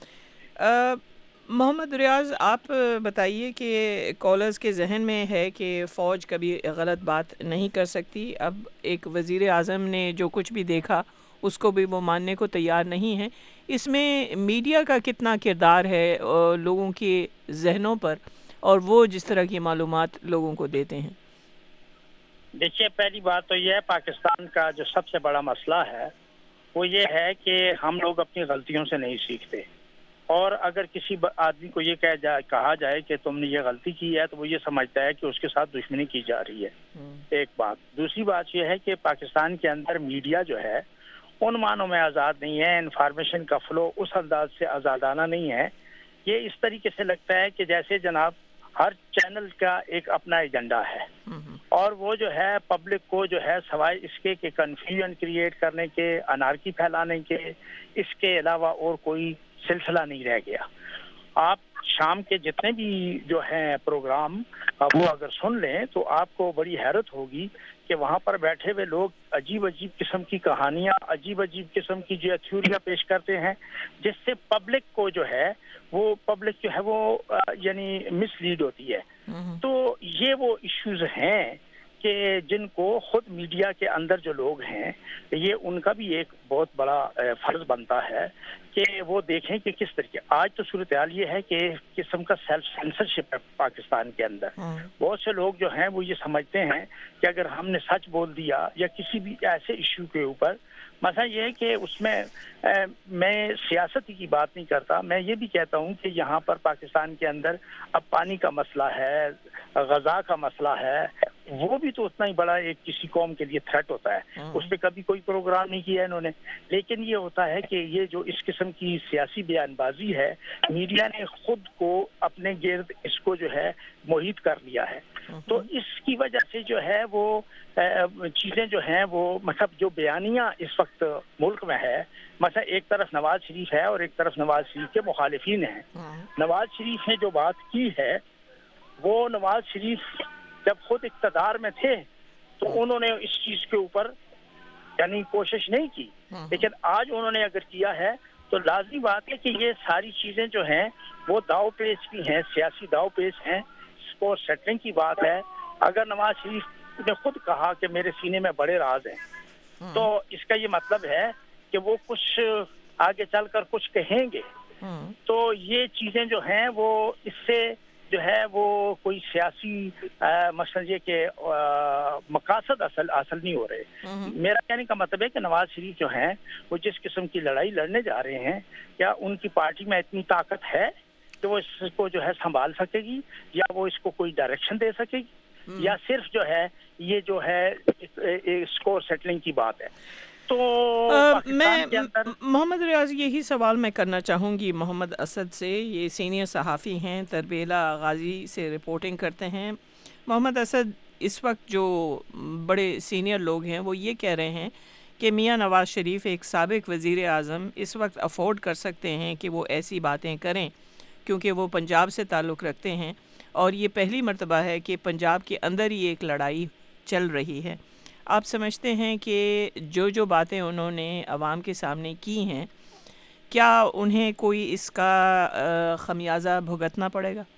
محمد ریاض آپ بتائیے کہ کالرز کے ذہن میں ہے کہ فوج کبھی غلط بات نہیں کر سکتی. اب ایک وزیر اعظم نے جو کچھ بھی دیکھا اس کو بھی وہ ماننے کو تیار نہیں ہے. اس میں میڈیا کا کتنا کردار ہے لوگوں کے ذہنوں پر, اور وہ جس طرح کی معلومات لوگوں کو دیتے ہیں؟ دیکھیے, پہلی بات تو یہ ہے پاکستان کا جو سب سے بڑا مسئلہ ہے وہ یہ ہے کہ ہم لوگ اپنی غلطیوں سے نہیں سیکھتے. اور اگر کسی آدمی کو یہ کہا جائے کہا جائے کہ تم نے یہ غلطی کی ہے تو وہ یہ سمجھتا ہے کہ اس کے ساتھ دشمنی کی جا رہی ہے. ایک بات. دوسری بات یہ ہے کہ پاکستان کے اندر میڈیا جو ہے ان معنوں میں آزاد نہیں ہے. انفارمیشن کا فلو اس انداز سے آزادانہ نہیں ہے. یہ اس طریقے سے لگتا ہے کہ جیسے جناب ہر چینل کا ایک اپنا ایجنڈا ہے, اور وہ جو ہے پبلک کو جو ہے سوائے اس کے کہ کنفیوژن کریٹ کرنے کے, انارکی پھیلانے کے, اس کے علاوہ اور کوئی سلسلہ نہیں رہ گیا. آپ شام کے جتنے بھی جو ہیں پروگرام وہ اگر سن لیں تو آپ کو بڑی حیرت ہوگی کہ وہاں پر بیٹھے ہوئے لوگ عجیب عجیب قسم کی کہانیاں، عجیب عجیب قسم کی جو تھیوریاں پیش کرتے ہیں، جس سے پبلک کو جو ہے وہ پبلک جو ہے وہ یعنی مس لیڈ ہوتی ہے. تو یہ وہ ایشوز ہیں کہ جن کو خود میڈیا کے اندر جو لوگ ہیں یہ ان کا بھی ایک بہت بڑا فرض بنتا ہے کہ وہ دیکھیں کہ کس طریقے. آج تو صورتحال یہ ہے کہ قسم کا سیلف سینسرشپ ہے پاکستان کے اندر. بہت سے لوگ جو ہیں وہ یہ سمجھتے ہیں کہ اگر ہم نے سچ بول دیا یا کسی بھی ایسے ایشو کے اوپر، مثلا یہ ہے کہ اس میں میں سیاست کی بات نہیں کرتا، میں یہ بھی کہتا ہوں کہ یہاں پر پاکستان کے اندر اب پانی کا مسئلہ ہے، غذا کا مسئلہ ہے، وہ بھی تو اتنا ہی بڑا ایک کسی قوم کے لیے تھریٹ ہوتا ہے. اس پہ کبھی کوئی پروگرام نہیں کیا انہوں نے. لیکن یہ ہوتا ہے کہ یہ جو اس قسم کی سیاسی بیان بازی ہے، میڈیا نے خود کو اپنے گرد اس کو جو ہے محیط کر لیا ہے. تو اس کی وجہ سے جو ہے وہ چیزیں جو ہیں وہ مطلب جو بیانیاں اس وقت ملک میں ہے، مثلا ایک طرف نواز شریف ہے اور ایک طرف نواز شریف کے مخالفین ہیں. نواز شریف نے جو بات کی ہے وہ نواز شریف جب خود اقتدار میں تھے تو انہوں نے اس چیز کے اوپر یعنی کوشش نہیں کی، لیکن آج انہوں نے اگر کیا ہے تو لازمی بات ہے کہ یہ ساری چیزیں جو ہیں وہ داؤ پیچ بھی ہیں، سیاسی داؤ پیچ ہیں، اسکور سیٹلنگ کی بات ہے. اگر نواز شریف نے خود کہا کہ میرے سینے میں بڑے راز ہیں تو اس کا یہ مطلب ہے کہ وہ کچھ آگے چل کر کچھ کہیں گے. تو یہ چیزیں جو ہیں وہ اس سے جو ہے وہ کوئی سیاسی مثلا یہ کہ مقاصد اصل اصل نہیں ہو رہے. میرا کہنے کا مطلب ہے کہ نواز شریف جو ہیں وہ جس قسم کی لڑائی لڑنے جا رہے ہیں، کیا ان کی پارٹی میں اتنی طاقت ہے کہ وہ اس کو جو ہے سنبھال سکے گی، یا وہ اس کو کوئی ڈائریکشن دے سکے گی، یا صرف جو ہے یہ جو ہے اسکور سیٹلنگ کی بات ہے. تو میں محمد ریاض یہی سوال میں کرنا چاہوں گی محمد اسد سے. یہ سینئر صحافی ہیں، تربیلا غازی سے رپورٹنگ کرتے ہیں. محمد اسد، اس وقت جو بڑے سینئر لوگ ہیں وہ یہ کہہ رہے ہیں کہ میاں نواز شریف ایک سابق وزیر اعظم اس وقت افورڈ کر سکتے ہیں کہ وہ ایسی باتیں کریں کیونکہ وہ پنجاب سے تعلق رکھتے ہیں، اور یہ پہلی مرتبہ ہے کہ پنجاب کے اندر ہی ایک لڑائی چل رہی ہے. آپ سمجھتے ہیں کہ جو جو باتیں انہوں نے عوام کے سامنے کی ہیں، کیا انہیں کوئی اس کا خمیازہ بھگتنا پڑے گا؟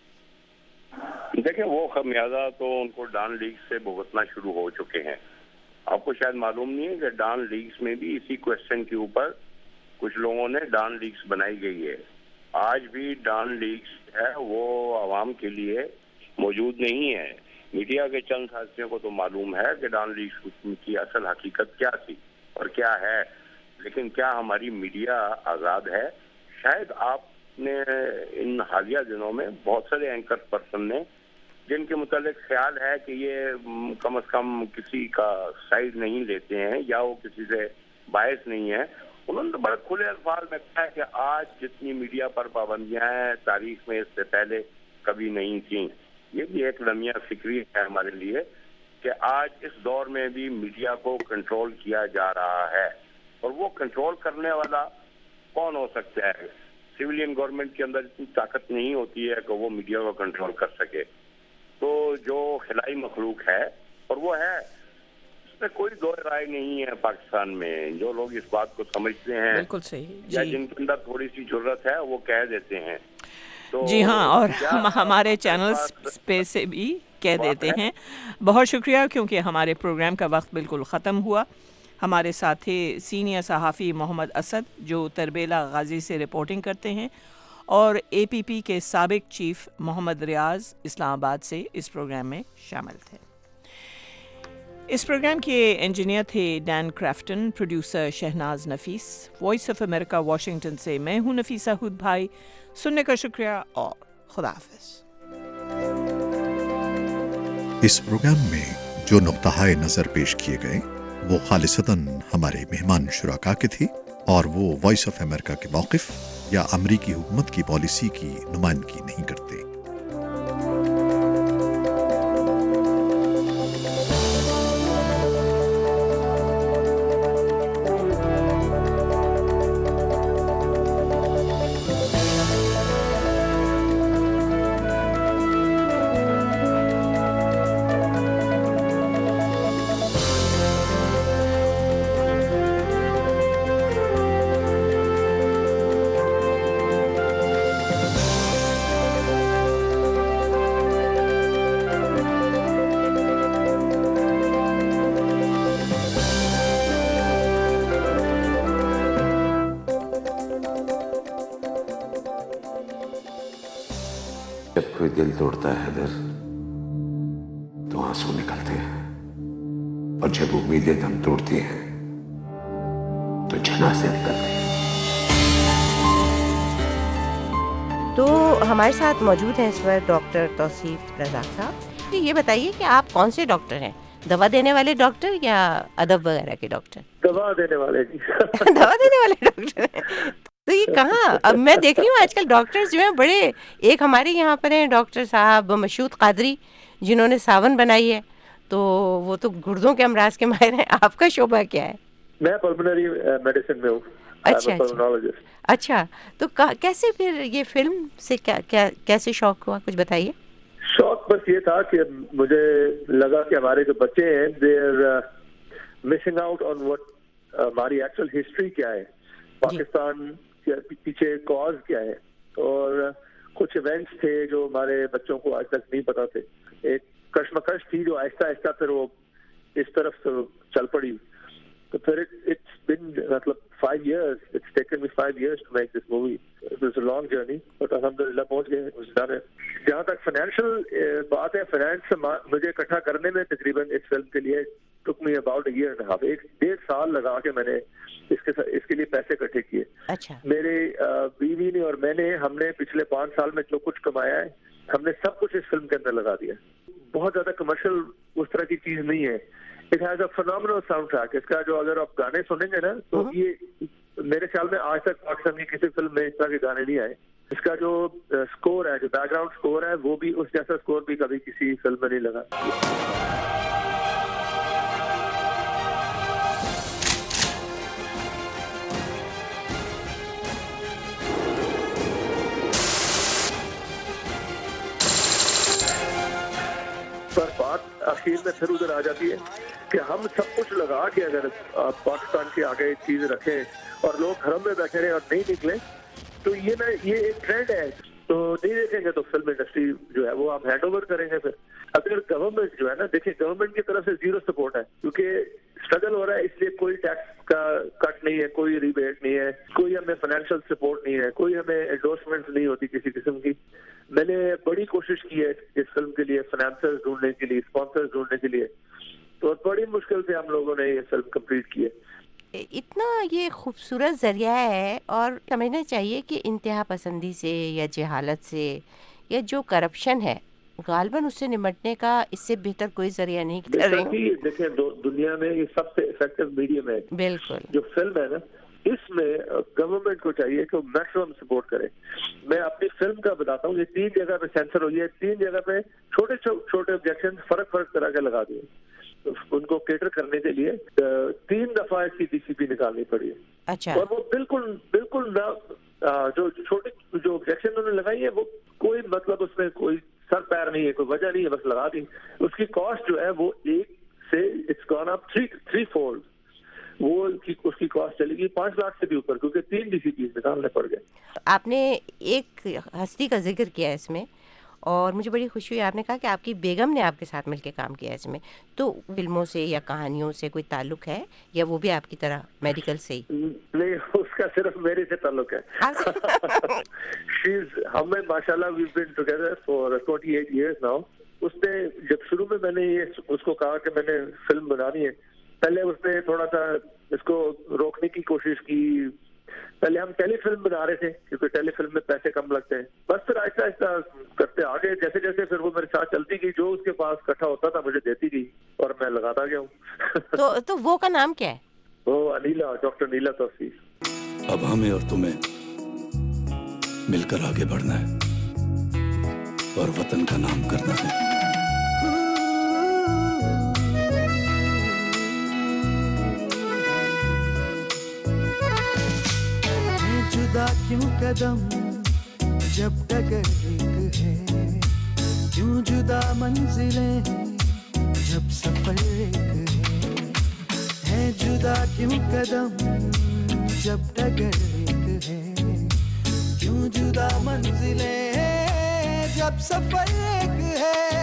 دیکھیں، وہ خمیازہ تو ان کو ڈان لیگز سے بھگتنا شروع ہو چکے ہیں. آپ کو شاید معلوم نہیں ہے کہ ڈان لیگز میں بھی اسی کوشچن کے اوپر کچھ لوگوں نے ڈان لیگز بنائی گئی ہے. آج بھی ڈان لیگز ہے وہ عوام کے لیے موجود نہیں ہے. میڈیا کے چند ساتھیوں کو تو معلوم ہے کہ ڈان لیگز کی اصل حقیقت کیا تھی اور کیا ہے، لیکن کیا ہماری میڈیا آزاد ہے؟ شاید آپ نے ان حالیہ دنوں میں بہت سارے اینکر پرسن نے جن کے متعلق خیال ہے کہ یہ کم از کم کسی کا سائڈ نہیں لیتے ہیں یا وہ کسی سے باعث نہیں ہے، انہوں نے بڑے کھلے الفاظ میں کہا ہے کہ آج جتنی میڈیا پر پابندیاں ہیں تاریخ میں اس سے پہلے کبھی نہیں تھیں. یہ بھی ایک لمحہ فکری ہے ہمارے لیے کہ آج اس دور میں بھی میڈیا کو کنٹرول کیا جا رہا ہے، اور وہ کنٹرول کرنے والا کون ہو سکتا ہے؟ سویلین گورنمنٹ کے اندر اتنی طاقت نہیں ہوتی ہے کہ وہ میڈیا کو کنٹرول کر سکے. تو جو خلائی مخلوق ہے، اور وہ ہے، اس میں کوئی دو رائے نہیں ہے پاکستان میں. جو لوگ اس بات کو سمجھتے ہیں بالکل صحیح یا جن کے اندر تھوڑی سی ضرورت ہے وہ کہہ دیتے ہیں. جی ہاں، اور ہم ہمارے چینلز پہ سے بھی کہہ دیتے ہیں. بہت شکریہ، کیونکہ ہمارے پروگرام کا وقت بالکل ختم ہوا. ہمارے ساتھی سینئر صحافی محمد اسد جو تربیلا غازی سے رپورٹنگ کرتے ہیں، اور اے پی پی کے سابق چیف محمد ریاض اسلام آباد سے اس پروگرام میں شامل تھے. اس پروگرام کے انجینئر تھے Dean Crafton, producer Shahnaz Nafees. Voice of America Washington سے میں ہوں نفیسہ ہود بھائی. سننے کا شکریہ اور خدا حافظ. اس پروگرام میں جو نقطہ نظر پیش کیے گئے وہ خالصتاً ہمارے مہمان شرکا کے تھے، اور وہ وائس آف امریکہ کے موقف یا امریکی حکومت کی پالیسی کی نمائندگی نہیں کرتے. دل توڑتا ہے حیدر تو آنسو نکلتے ہیں، اور جب امیدیں دم توڑتی ہیں تو جنازے نکلتے ہیں۔ تو ہمارے ساتھ موجود ہیں اس وقت ڈاکٹر توصیف رزاق صاحب۔ یہ بتائیے کہ آپ کون سے ڈاکٹر ہیں؟ دوا دینے والے ڈاکٹر یا ادب وغیرہ کے ڈاکٹر؟ دوا دینے والے جی دوا دینے والے ڈاکٹر ہیں۔ تو یہ کہاں، اب میں دیکھ رہی ہوں آج کل ڈاکٹرز جو ہیں بڑے، ایک ہمارے یہاں پر ہیں ڈاکٹر صاحب مشہود قادری جنہوں نے ساون بنائی ہے، تو وہ تو گردوں کے امراض کے ماہر ہیں۔ آپ کا شعبہ کیا ہے؟ میں پلمنری میڈیسن میں ہوں۔ اچھا اچھا، تو کیسے پھر یہ فلم سے کیا کیا کیسے شوق ہوا، کچھ بتائیے۔ شوق بس یہ تھا کہ مجھے لگا کہ ہمارے جو بچے ہیں they are missing out on what ہماری ایکچوئل ہسٹری کیا ہے، پاکستان کے پیچھے کاز کیا ہے، اور کچھ ایونٹس تھے جو ہمارے بچوں کو آج تک نہیں پتا تھے۔ ایک کشمکش تھی جو آہستہ آہستہ پھر وہ اس طرف چل پڑی، تو پھر اٹس بن مطلب five years. It's taken me five years to make this movie. It was a long journey, but alhamdulillah پہنچ گئے، it was done it. جہاں تک فائنینشیل بات ہے، فائنینس مجھے اکٹھا کرنے میں تقریباً اس فلم کے لیے took me about a year and a half. ایک ڈیڑھ سال لگا کے میں نے اس کے اس کے لیے پیسے اکٹھے کیے۔ اچھا۔ میرے بیوی نے اور میں نے ہم نے پچھلے پانچ سال میں جو کچھ کمایا ہے ہم نے سب کچھ اس فلم کے اندر لگا دیا۔ بہت زیادہ کمرشل اس طرح کی چیز نہیں ہے۔ It has a phenomenal soundtrack. اس کا جو اگر آپ گانے سنیں گے نا تو یہ میرے خیال میں آج تک پاکستان کی کسی فلم میں اس طرح کے گانے نہیں آئے۔ اس کا جو اسکور ہے، جو بیک گراؤنڈ اسکور ہے، وہ بھی اس جیسا اسکور بھی کبھی کسی فلم میں نہیں لگا۔ پر بات آخر میں پھر ادھر آ جاتی ہے کہ ہم سب کچھ لگا کے اگر پاکستان کے آگے چیز رکھیں اور لوگ گھروں میں بیٹھے رہے اور نہیں نکلیں تو یہ میں یہ ایک ٹرینڈ ہے، تو نہیں دیکھیں گے تو فلم انڈسٹری جو ہے وہ ہم ہینڈ اوور کریں گے۔ پھر اگر گورنمنٹ جو ہے نا، دیکھیں گورنمنٹ کی طرف سے زیرو سپورٹ ہے، کیونکہ اسٹرگل ہو رہا ہے، اس لیے کوئی ٹیکس کا کٹ نہیں ہے، کوئی ریبیٹ نہیں ہے، کوئی ہمیں فائنینشیل سپورٹ نہیں ہے، کوئی ہمیں انڈورسمنٹ نہیں ہوتی کسی قسم کی۔ میں نے بڑی کوشش کی ہے اس فلم کے لیے فائنانسر ڈھونڈنے کے لیے، اسپانسر ڈھونڈنے کے لیے، تو بڑی مشکل سے ہم لوگوں نے یہ فلم کمپلیٹ کی ہے۔ اتنا یہ خوبصورت ذریعہ ہے، اور سمجھنا چاہیے کہ انتہا پسندی سے یا جہالت سے یا جو کرپشن ہے غالباً اس سے نمٹنے کا اس سے بہتر کوئی ذریعہ نہیں کر رہے ہیں۔ دیکھیں دنیا میں یہ سب سے افیکٹو میڈیم ہے بالکل جو فلم ہے نا، اس میں گورنمنٹ کو چاہیے کہ وہ میکسیمم سپورٹ کرے۔ میں اپنی فلم کا بتاتا ہوں، یہ تین جگہ پہ سینسر ہوئی ہے، تین جگہ پہ چھوٹے چھوٹے آبجیکشن فرق فرق طرح کے لگا دیے، ان کو کیٹر کرنے کے لیے تین دفعہ اس کی ڈی سی پی نکالنی پڑی ہے۔ اچھا۔ اور وہ بالکل بالکل جو چھوٹے جو آبجیکشن انہوں نے لگائی ہے وہ کوئی مطلب اس میں کوئی سر پیر نہیں ہے، کوئی وجہ نہیں ہے، بس لگا دی۔ اس کی کاسٹ جو ہے وہ ایک سے it's gone up three three fold, وہ اس کی کاسٹ چلے گی پانچ لاکھ سے بھی اوپر، کیونکہ تین ڈی سی پیز نکالنے پڑ گئے۔ آپ نے ایک ہستی کا ذکر کیا اس میں، اور مجھے بڑی خوشی ہوئی، آپ نے کہا کہ آپ کی بیگم نے آپ کے ساتھ مل کے کام کیا اس میں، تو فلموں سے یا کہانیوں سے کوئی تعلق ہے یا وہ بھی آپ کی طرح میڈیکل سے ہی؟ نہیں، اس کا صرف میرے سے تعلق ہے۔ ہمیں ماشاء اللہ we been together for twenty eight years now. اس نے جب شروع میں میں نے یہ اس کو کہا کہ میں نے فلم بنانی ہے، پہلے اس نے تھوڑا سا اس کو روکنے کی کوشش کی۔ پہلے ہم ٹیلی فلم بنا رہے تھے کیونکہ ٹیلی فلم میں پیسے کم لگتے ہیں، بس پھر آہستہ آہستہ کرتے آگے، جیسے جیسے پھر وہ میرے ساتھ چلتی گئی، جو اس کے پاس اکٹھا ہوتا تھا مجھے دیتی گئی اور میں لگاتا گیا ہوں۔ تو تو وہ کا نام کیا ہے؟ وہ انیلا، ڈاکٹر نیلا توصیف۔ اب ہمیں اور تمہیں مل کر آگے بڑھنا ہے اور وطن کا نام کرنا ہے۔ جدا کیوں قدم جب ڈگر ایک ہے، کیوں جدا منزلیں جب سفر ایک ہے، ہے جدا کیوں قدم جب ڈگر ایک ہے، کیوں جدا منزلیں جب سفر ایک ہے۔